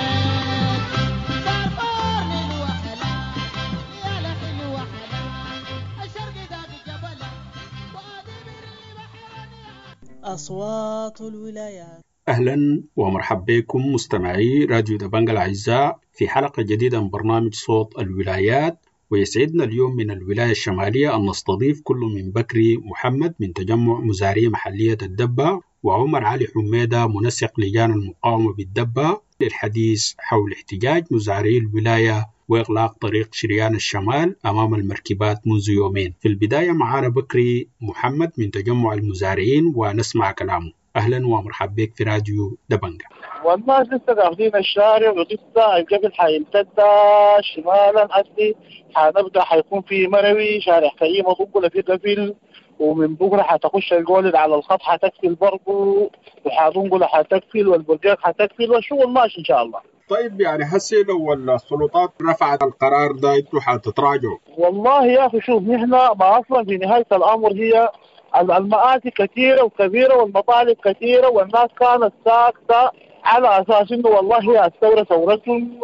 أصوات الولايات. أهلا ومرحبا بكم مستمعي راديو دبنجة الأعزاء في حلقة جديدة من برنامج صوت الولايات. ويسعدنا اليوم من الولاية الشمالية أن نستضيف كل من بكري محمد من تجمع مزارعي محلية الدبة، وعمر علي حميدة منسق لجان المقاومة بالدبة للحديث حول احتجاج مزارعي الولاية وإغلاق طريق شريان الشمال أمام المركبات منذ يومين. في البداية معنا بكري محمد من تجمع المزارعين ونسمع كلامه. أهلا ومرحبا بك في راديو دبنجة. والناس لسه قاعدين الشارع ولسه الجبل حيمتد شمالا أصلي، حنبدأ حيكون في مروي شارع كريمة ضبلة في قفل، ومن بكرة حتخش الجولد على الخط حتكفل برضو، وحاضنقل حتكفل والبرقاق حتكفل والشغل ماشي إن شاء الله. طيب يعني هسه لو السلطات رفعت القرار ده انتوا حتتراجعوا؟ والله يا أخي شوف، نحن ما أصلا في نهاية الأمر هي المآسي كثيرة وكبيرة والمطالب كثيرة، والناس كانت ساكتة على أساس إنه والله هي الثورة ثورتهم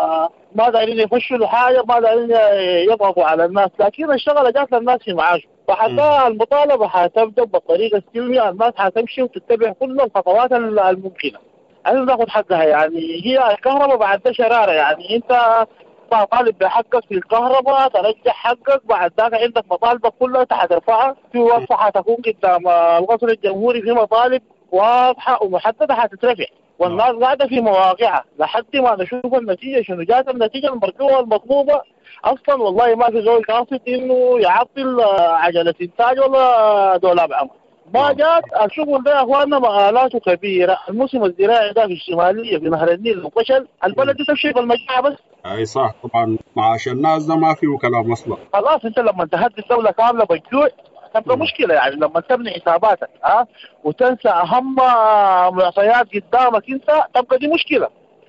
وما دارين يفشلوا حاجة، ما دارين يضغطوا على الناس، لكن الشغلة جات للناس في معاش، فحتى المطالبة حتبدأ بالطريقة السلمية، الناس حتمشي وتتبع كل الخطوات الممكنة عشان تاخذ حقها. يعني هي الكهرباء بعد ده شرارة، يعني أنت طالب بحقك في الكهرباء ترجع حقك، بعد ذاك عندك مطالبك كلها حترفعها في وقفة حتكون قدام القصر الجمهوري، في مطالب واضحة ومحددة حتترفع، والناس قاعدة في مواقعها لحد ما نشوف النتيجة شنو جات. النتيجة المرجوة المطلوبة أصلا والله ما في زول قاصد إنه يعطل عجلة إنتاج ولا دولاب عمل، ما جات. الشغل ده يا اخواننا مآلاته كبيره، الموسم الزراعي ده في الشماليه في نهر النيل لو فشل البلد دي تمشي بالمجاعه بس. اي صح طبعا، معاش الناس ده ما فيه كلام اصلا. خلاص انت لما تهدي الدوله كامله بالجوع تبقى مشكله، يعني لما تبني حساباتك ها وتنسى اهم معطيات قدامك انت تبقى دي مشكله.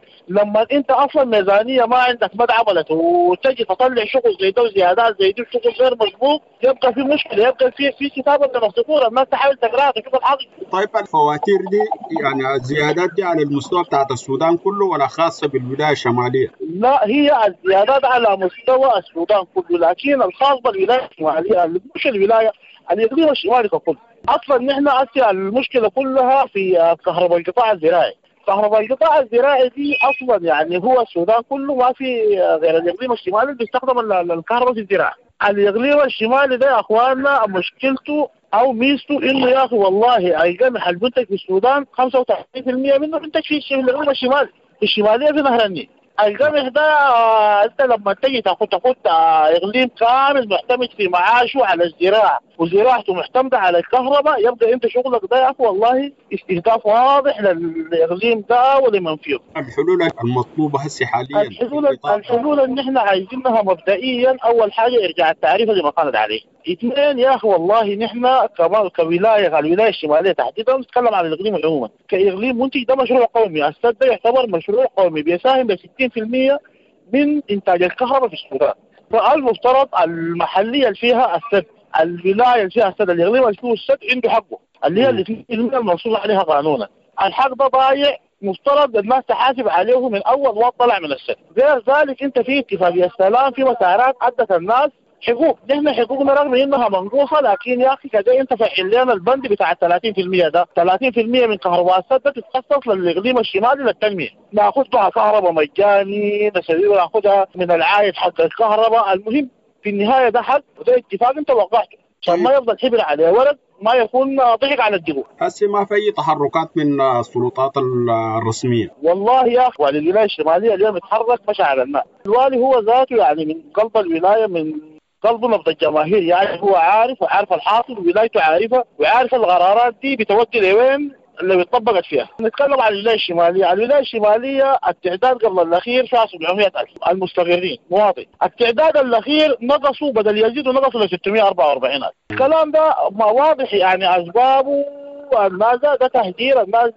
لما انت اصلا ميزانيه ما عندك ما اتعملت وتجي تطلع شغل زي ده وزيادات زي دي شغل غير مضبوط، يبقى في مشكله، يبقى في في كتابه من الصفور الناس تحاول تقراها تشوف الحقيقه. طيب الفواتير دي يعني الزيادات دي على المستوى بتاعت السودان كله ولا خاصه بالولايه الشماليه؟ لا، هي الزيادات على مستوى السودان كله، لكن الخاص بالولايه الشماليه مش الولايه الاقليم الشمالي ككل. اصلا نحن اسيا المشكله كلها في كهرباء القطاع الزراعي. كهرباء القطاع الزراعي دي اصلا يعني هو السودان كله ما في غير الاقليم الشمالي اللي بيستخدم الكهرباء في الزراعه. الاقليم الشمالي ده يا اخواننا مشكلته او ميزته انه يا اخي والله القمح المنتج في السودان خمسة وثلاثين بالمئة منه منتج في الاقليم الشمالي في الشماليه في نهر النيل. القمح ده انت لما تجي تاخد تاخد اقليم كامل معتمد في معاشه على الزراعه وزراعته معتمده على الكهرباء، يبقى انت شغلك ده يا اخي والله استهداف واضح للاقليم ده ولمن فيه. الحلول المطلوبه هسه حاليا الحلول الحلول اللي احنا عايزينها مبدئيا اول حاجه ارجاع التعريف اللي ما كانت عليه. اثنين يا اخي والله نحن كمان كولايه الولايه الشماليه تحديدا نتكلم عن الاقليم عموما كاقليم منتج، ده مشروع قومي، السد ده يعتبر مشروع قومي بيساهم ب ستين بالمئة من انتاج الكهرباء في السودان. فالمفترض المحليه اللي فيها السد، الولايه اللي فيها السد، الاقليم اللي فيه السد عنده حقه اللي هي اللي فيه المنصوص عليها قانونا. الحق ده ضايع، مفترض الناس تحاسب عليه من اول ما طلع من السد. غير ذلك انت في اتفاقيه السلام في مسارات ادت الناس حقوق، نحن حقوقنا رغم انها منقوصه، لكن يا اخي كده انت فعل لنا البند بتاع ثلاثين بالمئة ده، ثلاثين بالمئة من كهرباء السد تتخصص للاقليم الشمالي للتنميه، ناخذ بها كهرباء مجاني، نسوي ناخذها من العائد حق الكهرباء. المهم في النهايه ده حق وده اتفاق انت وقعته عشان ما يفضل حبر عليه ورق، ما يكون ضحك على الدقوق. هسه ما في اي تحركات من السلطات الرسميه؟ والله يا اخي والي الولايه الشماليه اليوم يتحرك مشى على الماء، الوالي هو ذاته يعني من قلب الولايه، من قلب نبض الجماهير، يعني هو عارف وعارف الحاصل وولايته عارفه وعارف القرارات دي بتودي لوين اللي اتطبقت فيها. نتكلم عن الولايه الشماليه، الولايه الشماليه التعداد قبل الاخير فيها سبعمئة ألف المستقرين مواطن، التعداد الاخير نقصوا بدل يزيدوا نقصوا ل ستمئة وأربعة وأربعين ألف. الكلام ده ما واضح يعني اسبابه الناس ده تهدير الناس دي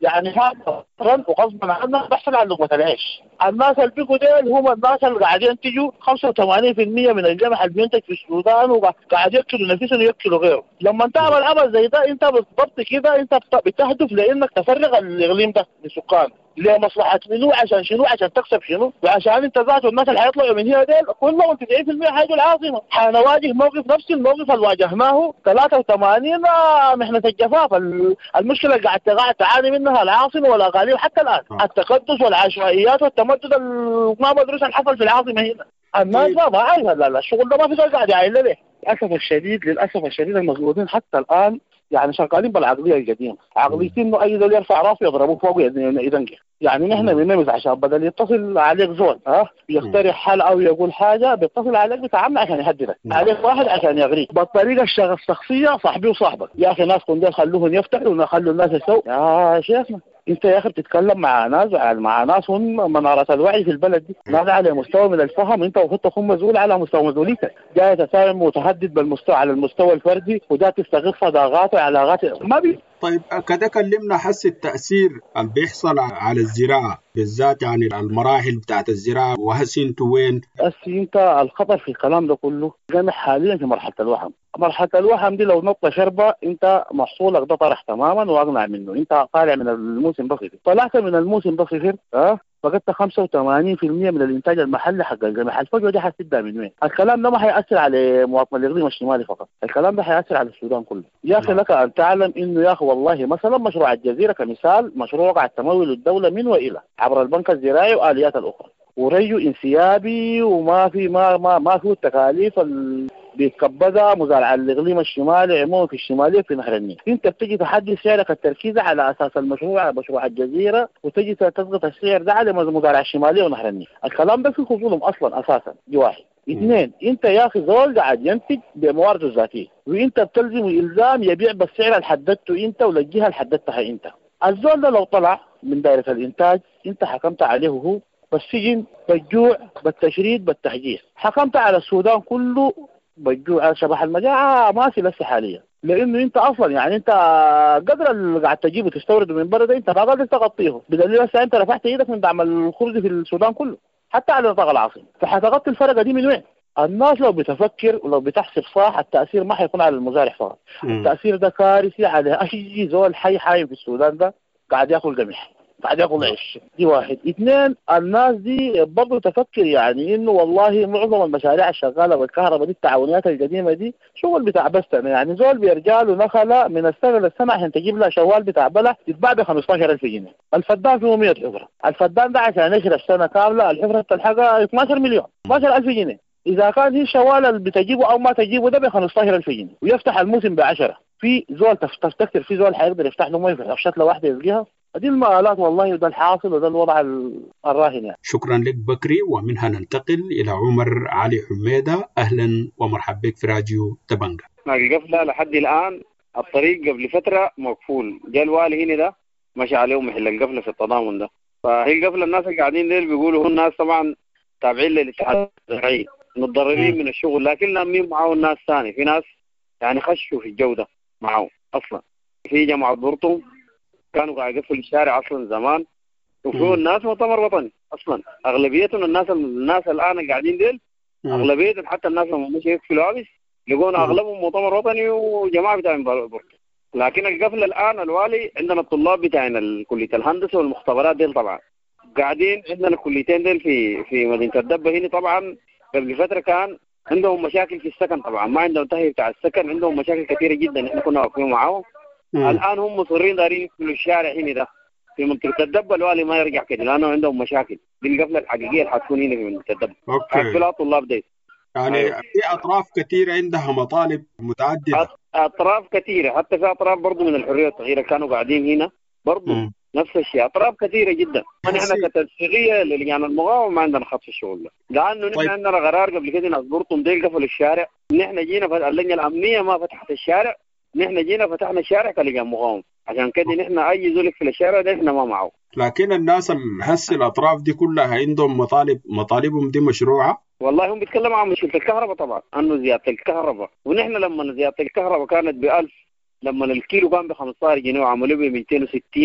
يعني هذا رن وغصبا عنا بحصل على لقمة العيش. الناس اللي بيقوا ديل هم الناس اللي قاعدين ينتجوا خمسة وثمانين بالمئة من القمح اللي بينتج في السودان وقاعد ياكلوا نفسهم وياكلوا غيره. لما تعمل عمل زي ده انت بالضبط كده انت بتهدف لانك تفرغ الاقليم ده للسكان لمصلحة منو عشان شنو عشان تكسب شنو وعشان انت ذاته الناس اللي حيطلعوا من هنا ديل كلهم تسعين بالمئة حيجوا العاصمة. حنواجه موقف نفس الموقف اللي واجهناه ثلاثة وثمانين محنة الجفاف. المشكلة اللي قاعد قاعد تعاني منها العاصمة والاقاليم حتى الان التقدس والعشوائيات والتمدد ما مدروس الحصل في العاصمة هنا. الناس ما عارفة لا لا الشغل ده ما في زول قاعد يعيل له. للاسف الشديد للاسف الشديد المسؤولين حتى الان يعني شغالين بالعقليه القديمه، عقليه انه اي زول يرفع راسه يضربوه فوق يدنقل. يعني نحن بنمز عشان بدل يتصل عليك زول ها يقترح حل او يقول حاجه بيتصل عليك بتعمل عشان يهددك، عليك واحد عشان يغريك بالطريقه الشخصيه صاحبي وصاحبك. يا اخي ناس كون خلوهم يفتحوا ونخلوا الناس يسووا. يا شيخنا انت يا اخي بتتكلم مع ناس مع ناس هم مناره الوعي في البلد دي، ناس على مستوى من الفهم انت المفروض تكون مسؤول على مستوى مسؤوليتك. جاي تساهم متهدد بالمستوى على المستوى الفردي وده تستغل صداقات وعلاقات ما بي. طيب كده كلمنا حس التأثير اللي بيحصل على الزراعة بالذات يعني المراحل بتاعت الزراعة وهسي انتوا وين؟ هسي انت الخطر في الكلام ده كله جامع حاليا في مرحلة الوحم. مرحلة الوحم دي لو نطة شربة انت محصولك ده طرح تماما واقنع منه. انت طالع من الموسم ده صفر، طلعت من الموسم ده صفر اه فقدت خمسة وثمانين بالمئة من الانتاج المحلي حق القمح. الفجوه دي حتبدا من وين؟ الكلام ده ما حيأثر على مواطن الاقليم الشمالي فقط، الكلام ده حيأثر على السودان كله. يا اخي لك ان تعلم انه يا اخي والله مثلا مشروع الجزيره كمثال مشروع قاعد تمول الدوله من والى عبر البنك الزراعي واليات الاخرى وريو انسيابي وما في ما ما ما فيه التكاليف ال... بيتكبدها مزارع الاقليم الشمالي عموما في الشماليه في نهر النيل. انت بتجي تحدد سعرك التركيز على اساس المشروع مشروع الجزيره وتجي تضغط السعر ده على مزارع الشماليه ونهر النيل. الكلام ده فيه ظلم اصلا اساسا. دي واحد. اثنين انت يا اخي زول قاعد ينتج بموارده الذاتيه وانت بتلزم الزام يبيع بالسعر اللي حددته انت وللجهه اللي حددتها انت. الزول ده لو طلع من دائره الانتاج انت حكمت عليه هو بالسجن بالجوع بالتشريد بالتحجير. حكمت على السودان كله بالجوع شبح المجاعة ماشي لسه حاليا لانه انت اصلا يعني انت قدر اللي قاعد تجيبه تستورده من برا ده انت ما قادر تغطيه بدليل هسه انت رفعت ايدك من دعم الخبز في السودان كله حتى على نطاق العاصمه. فحتغطي الفرقه دي من وين؟ الناس لو بتفكر ولو بتحسب صح التاثير ما حيكون على المزارع فقط، التاثير ده كارثي على اي زول حي حي في السودان ده قاعد ياكل قمح قاعد ياكل عيش. دي واحد. اثنين الناس دي برضه تفكر يعني انه والله معظم المشاريع الشغاله بالكهرباء دي التعاونيات القديمه دي شغل بتاع بستنه. يعني زول بيرجع له نخله من السنه للسنه عشان تجيب له شوال بتاع بلح تتباع ب خمسة عشر ألف جنيه. الفدان فيه مئة حفره، الفدان ده عشان يشرب سنه كامله الحفره تلحقها اثني عشر مليون اثني عشر ألف جنيه. اذا كان هي الشوال اللي بتجيبه او ما تجيبه ده ب خمسة عشر ألف جنيه ويفتح الموسم ب عشرة. في زول تفتكر في زول حيقدر يفتح له مويه في شتله واحده يلقيها؟ دي المآلات والله وده الحاصل وده الوضع الراهن يعني. شكرا لك بكري ومنها ننتقل إلى عمر علي حميدة. أهلا ومرحبا بك في راديو دبنجا. القفلة لحد الآن الطريق قبل فترة مقفول، جاء الوالي هنا ده مشى عليه محل القفلة في التضامن ده. فهي القفلة الناس اللي قاعدين ديل بيقولوا هم الناس طبعا تابعين للاتحاد الزراعي متضررين من الشغل، لكن مين معه الناس ثاني. في ناس يعني خشوا في الجودة معه أصلا. في جماعة بورتو كانوا قاعد يقفلوا الشارع اصلا زمان وفيه الناس مؤتمر وطني اصلا. اغلبيتهم الناس الناس الان قاعدين ديل اغلبيتهم حتى الناس اللي مش يقفلوا عابس لقونا اغلبهم مؤتمر وطني وجماعه بتاع بورتو. لكن القفله الان الوالي عندنا الطلاب بتاعنا كليه الهندسه والمختبرات ديل طبعا قاعدين عندنا الكليتين ديل في في مدينه الدبه هنا. طبعا قبل فتره كان عندهم مشاكل في السكن، طبعا ما عندهم تهيئه بتاع السكن، عندهم مشاكل كثيره جدا احنا كنا واقفين معاهم. الآن هم مصرين دارين يقفلوا الشارع هنا ده في منطقة الدبة. الوالي ما يرجع كده لأنه عندهم مشاكل. دي القفلة الحقيقية اللي حتكون هنا في منطقة الدبة. قفلوا الطلاب دي. يعني أيوة. في أطراف كثيرة عندها مطالب متعددة. أطراف كثيرة، حتى في أطراف برضو من الحرية الصغيرة كانوا قاعدين هنا برضو م. نفس الشيء. أطراف كثيرة جدا. نحن كتنسيقية للجان المقاومة ما عندنا خط في الشغل ده، لأنه نحن طيب. عندنا قرار قبل كده ناس بورتو ديل قفلوا الشارع. نحن جينا اللجنة الأمنية ما فتحت الشارع، نحن جينا فتحنا الشارع كلجان مقاومة. عشان كده نحن أي زول في الشارع ده نحن ما معه. لكن الناس هس الأطراف دي كلها عندهم مطالب مطالبهم دي مشروعة. والله هم بيتكلموا عن مشكلة الكهرباء طبعا، أنه زيادة الكهرباء. ونحن لما زيادة الكهرباء كانت بألف، لما الكيلو كان بخمسة عشر جنيه وعملوا ب مئتين وستين،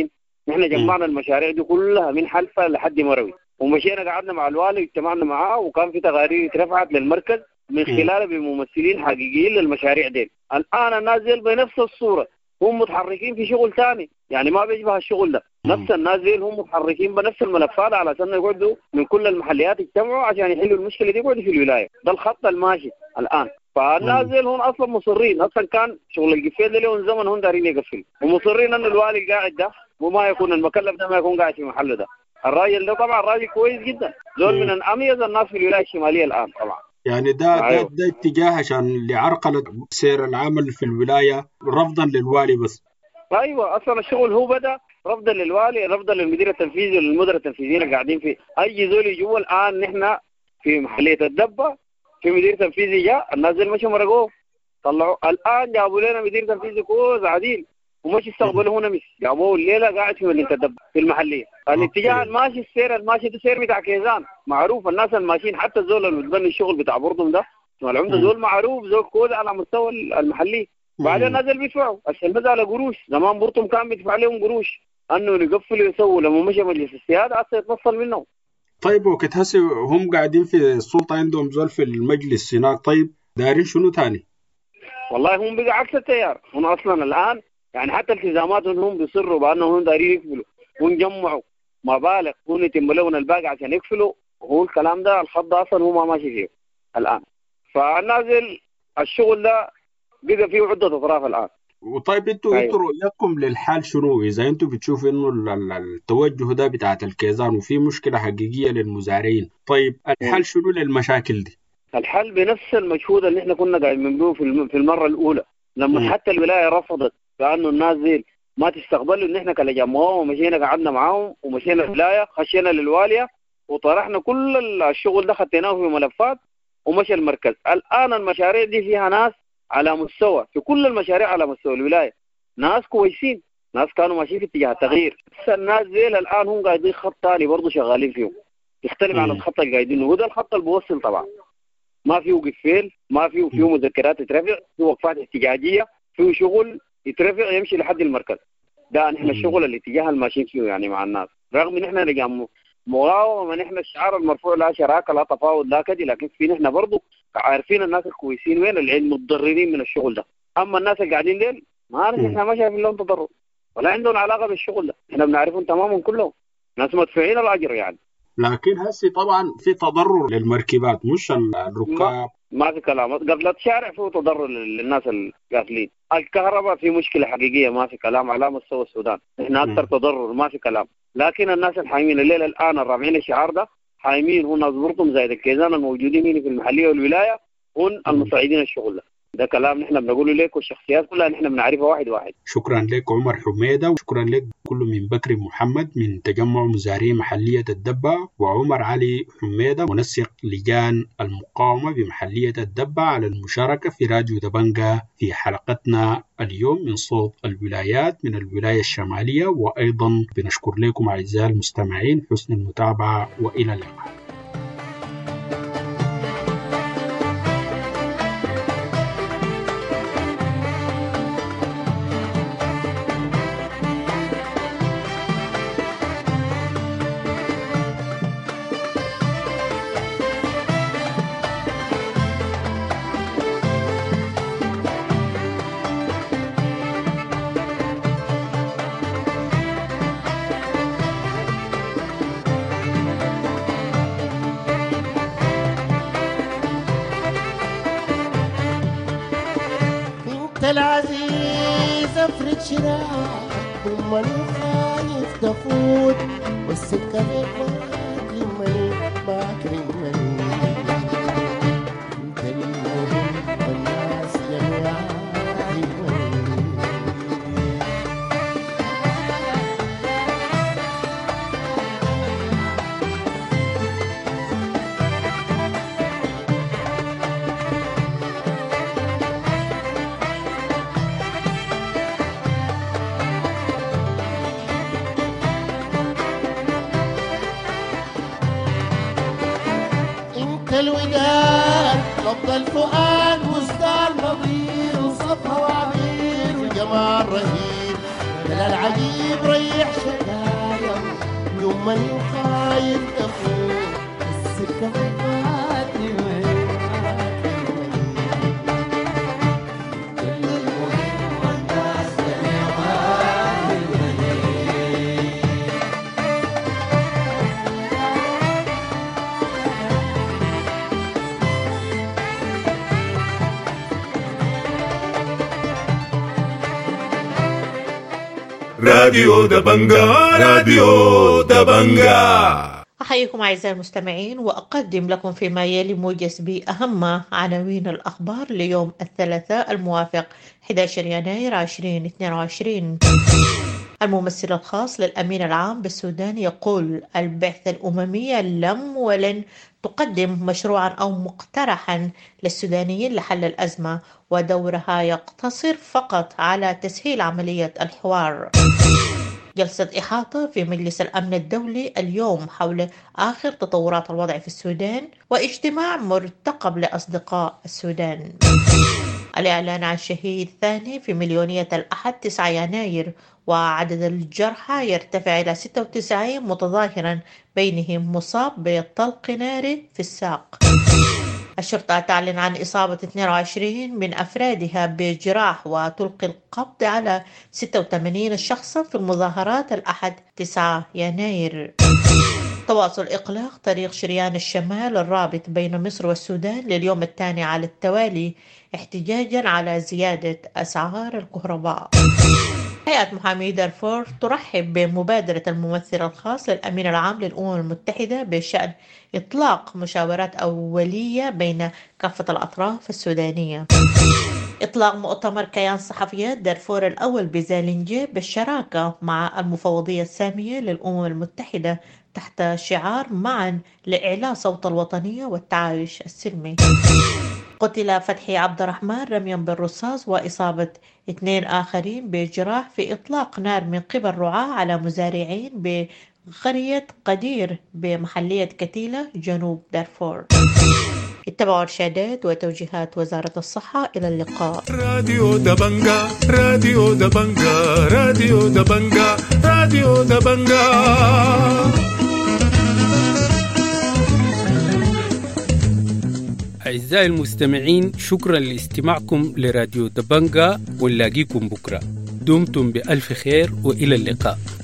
نحن جمعنا المشاريع دي كلها من حلفة لحد مروي، ومشينا قعدنا مع الوالي واجتمعنا معاه، وكان في تقارير اترفعت للمركز من خلالها بممثلين حقيقيين للمشاريع دي. الآن الناس دي بنفس الصورة هم متحركين في شغل ثاني، يعني ما بيشبه الشغل ده. نفس الناس دي هم متحركين بنفس الملفات على أساس يقعدوا من كل المحليات يجتمعوا عشان يحلوا المشكلة دي يقعدوا في الولاية. ده الخط الماشي الآن. فالناس دي هم أصلا مصرين، أصلا كان شغل القفيل ده لهم زمن هم دارين يقفلوا، ومصرين أن الوالي قاعد ده وما يكون المكلف ده ما يكون قاعد في محله ده. الراجل ده طبعا راجل كويس جدا، دول من الأميز الناس في الولاية الشمالية الآن طبعا. يعني ده أيوه. ده, ده اتجاه عشان لعرقلة سير العمل في الولاية رفضا للوالي بس. ايوه اصلا الشغل هو بدا رفضا للوالي، رفضا للمدير التنفيذي والمدراء التنفيذيين اللي قاعدين فيه. اي زول جوا الان نحن في محليه الدبه في مدير تنفيذي جاء، الناس اللي مشوا مرقوه طلعوا، الان جابوا لنا مدير تنفيذي كويس عديل ومش استقبلوه هنا، مش جابوه الليله قاعد في مدينه الدبه في المحليه. الاتجاه الماشي السير الماشي ده سير بتاع كيزان معروف، الناس الماشيين حتى الزول اللي بتبني الشغل بتاع بردهم ده العمده زول معروف، زول كود على مستوى المحلي. بعدين نزل بيدفعوا عشان بدا على قروش، زمان بورتهم كان بيدفع لهم قروش انه يقفلوا يسووا، لما مشى مجلس السياده هسه يتفصل منهم. طيب وقت هسه هم قاعدين في السلطه عندهم زول في المجلس هناك، طيب دارين شنو ثاني؟ والله هم بقى عكس التيار، هم اصلا الان يعني حتى التزاماتهم هم بيصروا بانهم هم دارين يقفلوا ونجمعوا مبالغ هم يتم لهم الباقي عشان يقفلوا، هو الكلام ده الخط ده اصلا هو ما ماشي فيه الان. فنازل الشغل ده بقى فيه عدة أطراف الآن. وطيب انتوا أيوة. انتوا رؤيتكم للحال شنو؟ إذا انتوا بتشوفوا إنه التوجه ده بتاعة الكيزان وفي مشكلة حقيقية للمزارعين، طيب الحل شنو للمشاكل دي؟ الحل بنفس المجهود اللي احنا كنا قاعدين بنعمله في المرة الأولى، لما م. حتى الولاية رفضت لأنه الناس دي ما تستقبلوا إن احنا كلجمعوهم، ومشينا قعدنا معاهم ومشينا الولاية خشينا للوالية وطرحنا كل الشغل ده خديناه في ملفات ومشى المركز. الآن المشاريع دي فيها ناس على مستوى، في كل المشاريع على مستوى الولاية ناس كويسين، ناس كانوا ماشيين في اتجاه التغيير. بس الناس دي الآن هم قاعدين خط ثاني برضه شغالين فيهم يختلف عن الخط اللي قاعدينه، وده الخط اللي بوصل طبعا ما فيه قفيل، ما فيه فيه مذكرات يترفع، فيه وقفات احتجاجية، فيه شغل يترفع يمشي لحد المركز. ده نحن الشغل الاتجاه الماشيين فيه يعني مع الناس، رغم ان احنا لقى مقاومة، نحن الشعار المرفوع لا شراكة لا تفاوض لا كذا، لكن في نحن برضه عارفين الناس الكويسين وين اللي متضررين من الشغل ده. اما الناس اللي قاعدين ديل ما نحن ما شايفين لهم تضرر ولا عندهم علاقة بالشغل ده، احنا بنعرفهم تماما كلهم ناس مدفوعين الاجر يعني. لكن هسه طبعا في تضرر للمركبات مش الركاب، ما في كلام. قبل الشارع فيه تضرر للناس القافلين، الكهرباء في مشكلة حقيقية ما في كلام على مستوى السودان، احنا اكثر تضرر ما في كلام. لكن الناس الحايمين الليلة الآن الرافعين الشعار ده حايمين هم ناس برضهم زي الكيزان الموجودين هنا في المحلية والولاية، هم المصعدين الشغل ده. ده كلام نحن بنقوله لك، والشخصيات كلها نحن بنعرفها واحد واحد. شكرا لك عمر حميدة، وشكرا لك كله من بكري محمد من تجمع مزارعي محلية الدبة، وعمر علي حميدة منسق لجان المقاومة بمحلية الدبة على المشاركة في راديو دبنجة في حلقتنا اليوم من صوت الولايات من الولاية الشمالية. وأيضا بنشكر لكم أعزائي المستمعين حسن المتابعة وإلى اللقاء. العزيز افرد شراك ثم الخايف تفوت والسكة بيك لمني ما كرمني انت المهم والناس جميعا يهمني. الوداد نبض الفؤاد وسط النظير وصفها وعبير وجمال رهيب. العجيب ريح شقايا يوم من خايف تفوت السكة فاتني وين راديو دبنجا راديو دبنجا. أحييكم أعزائي المستمعين وأقدم لكم فيما يلي موجز بأهم عناوين الأخبار ليوم الثلاثاء الموافق أحد عشر يناير ألفين واثنين وعشرين. الممثل الخاص للأمين العام بالسودان يقول البعثة الأممية لم ولن تقدم مشروعا أو مقترحا للسودانيين لحل الأزمة، ودورها يقتصر فقط على تسهيل عملية الحوار. جلسة إحاطة في مجلس الأمن الدولي اليوم حول آخر تطورات الوضع في السودان، واجتماع مرتقب لأصدقاء السودان. الإعلان عن شهيد ثاني في مليونية الأحد تسعة يناير، وعدد الجرحى يرتفع إلى ستة وتسعين متظاهرا بينهم مصاب بطلق ناري في الساق. الشرطة تعلن عن إصابة اثنين وعشرين من أفرادها بجراح وتلقي القبض على ستة وثمانين شخصا في المظاهرات الأحد تسعة يناير. تواصل إغلاق طريق شريان الشمال الرابط بين مصر والسودان لليوم الثاني على التوالي احتجاجا على زيادة أسعار الكهرباء. هيئة محامي دارفور ترحب بمبادرة الممثل الخاص للأمين العام للأمم المتحدة بشأن إطلاق مشاورات أولية بين كافة الأطراف السودانية. إطلاق مؤتمر كيان صحفيات دارفور الأول بزالنجي بالشراكة مع المفوضية السامية للأمم المتحدة تحت شعار معا لإعلاء صوت الوطنية والتعايش السلمي. قتل فتحي عبد الرحمن رميا بالرصاص وإصابة اثنين آخرين بجراح في إطلاق نار من قبل رعاة على مزارعين بقرية قدير بمحلية كتيلة جنوب دارفور. اتبعوا إرشادات وتوجيهات وزارة الصحة. إلى اللقاء. راديو دبنجا راديو دبنجا راديو دبنجا راديو دبنجا. أعزائي المستمعين، شكرا لاستماعكم لراديو دبنجا، ونلاقيكم بكرة. دمتم بألف خير وإلى اللقاء.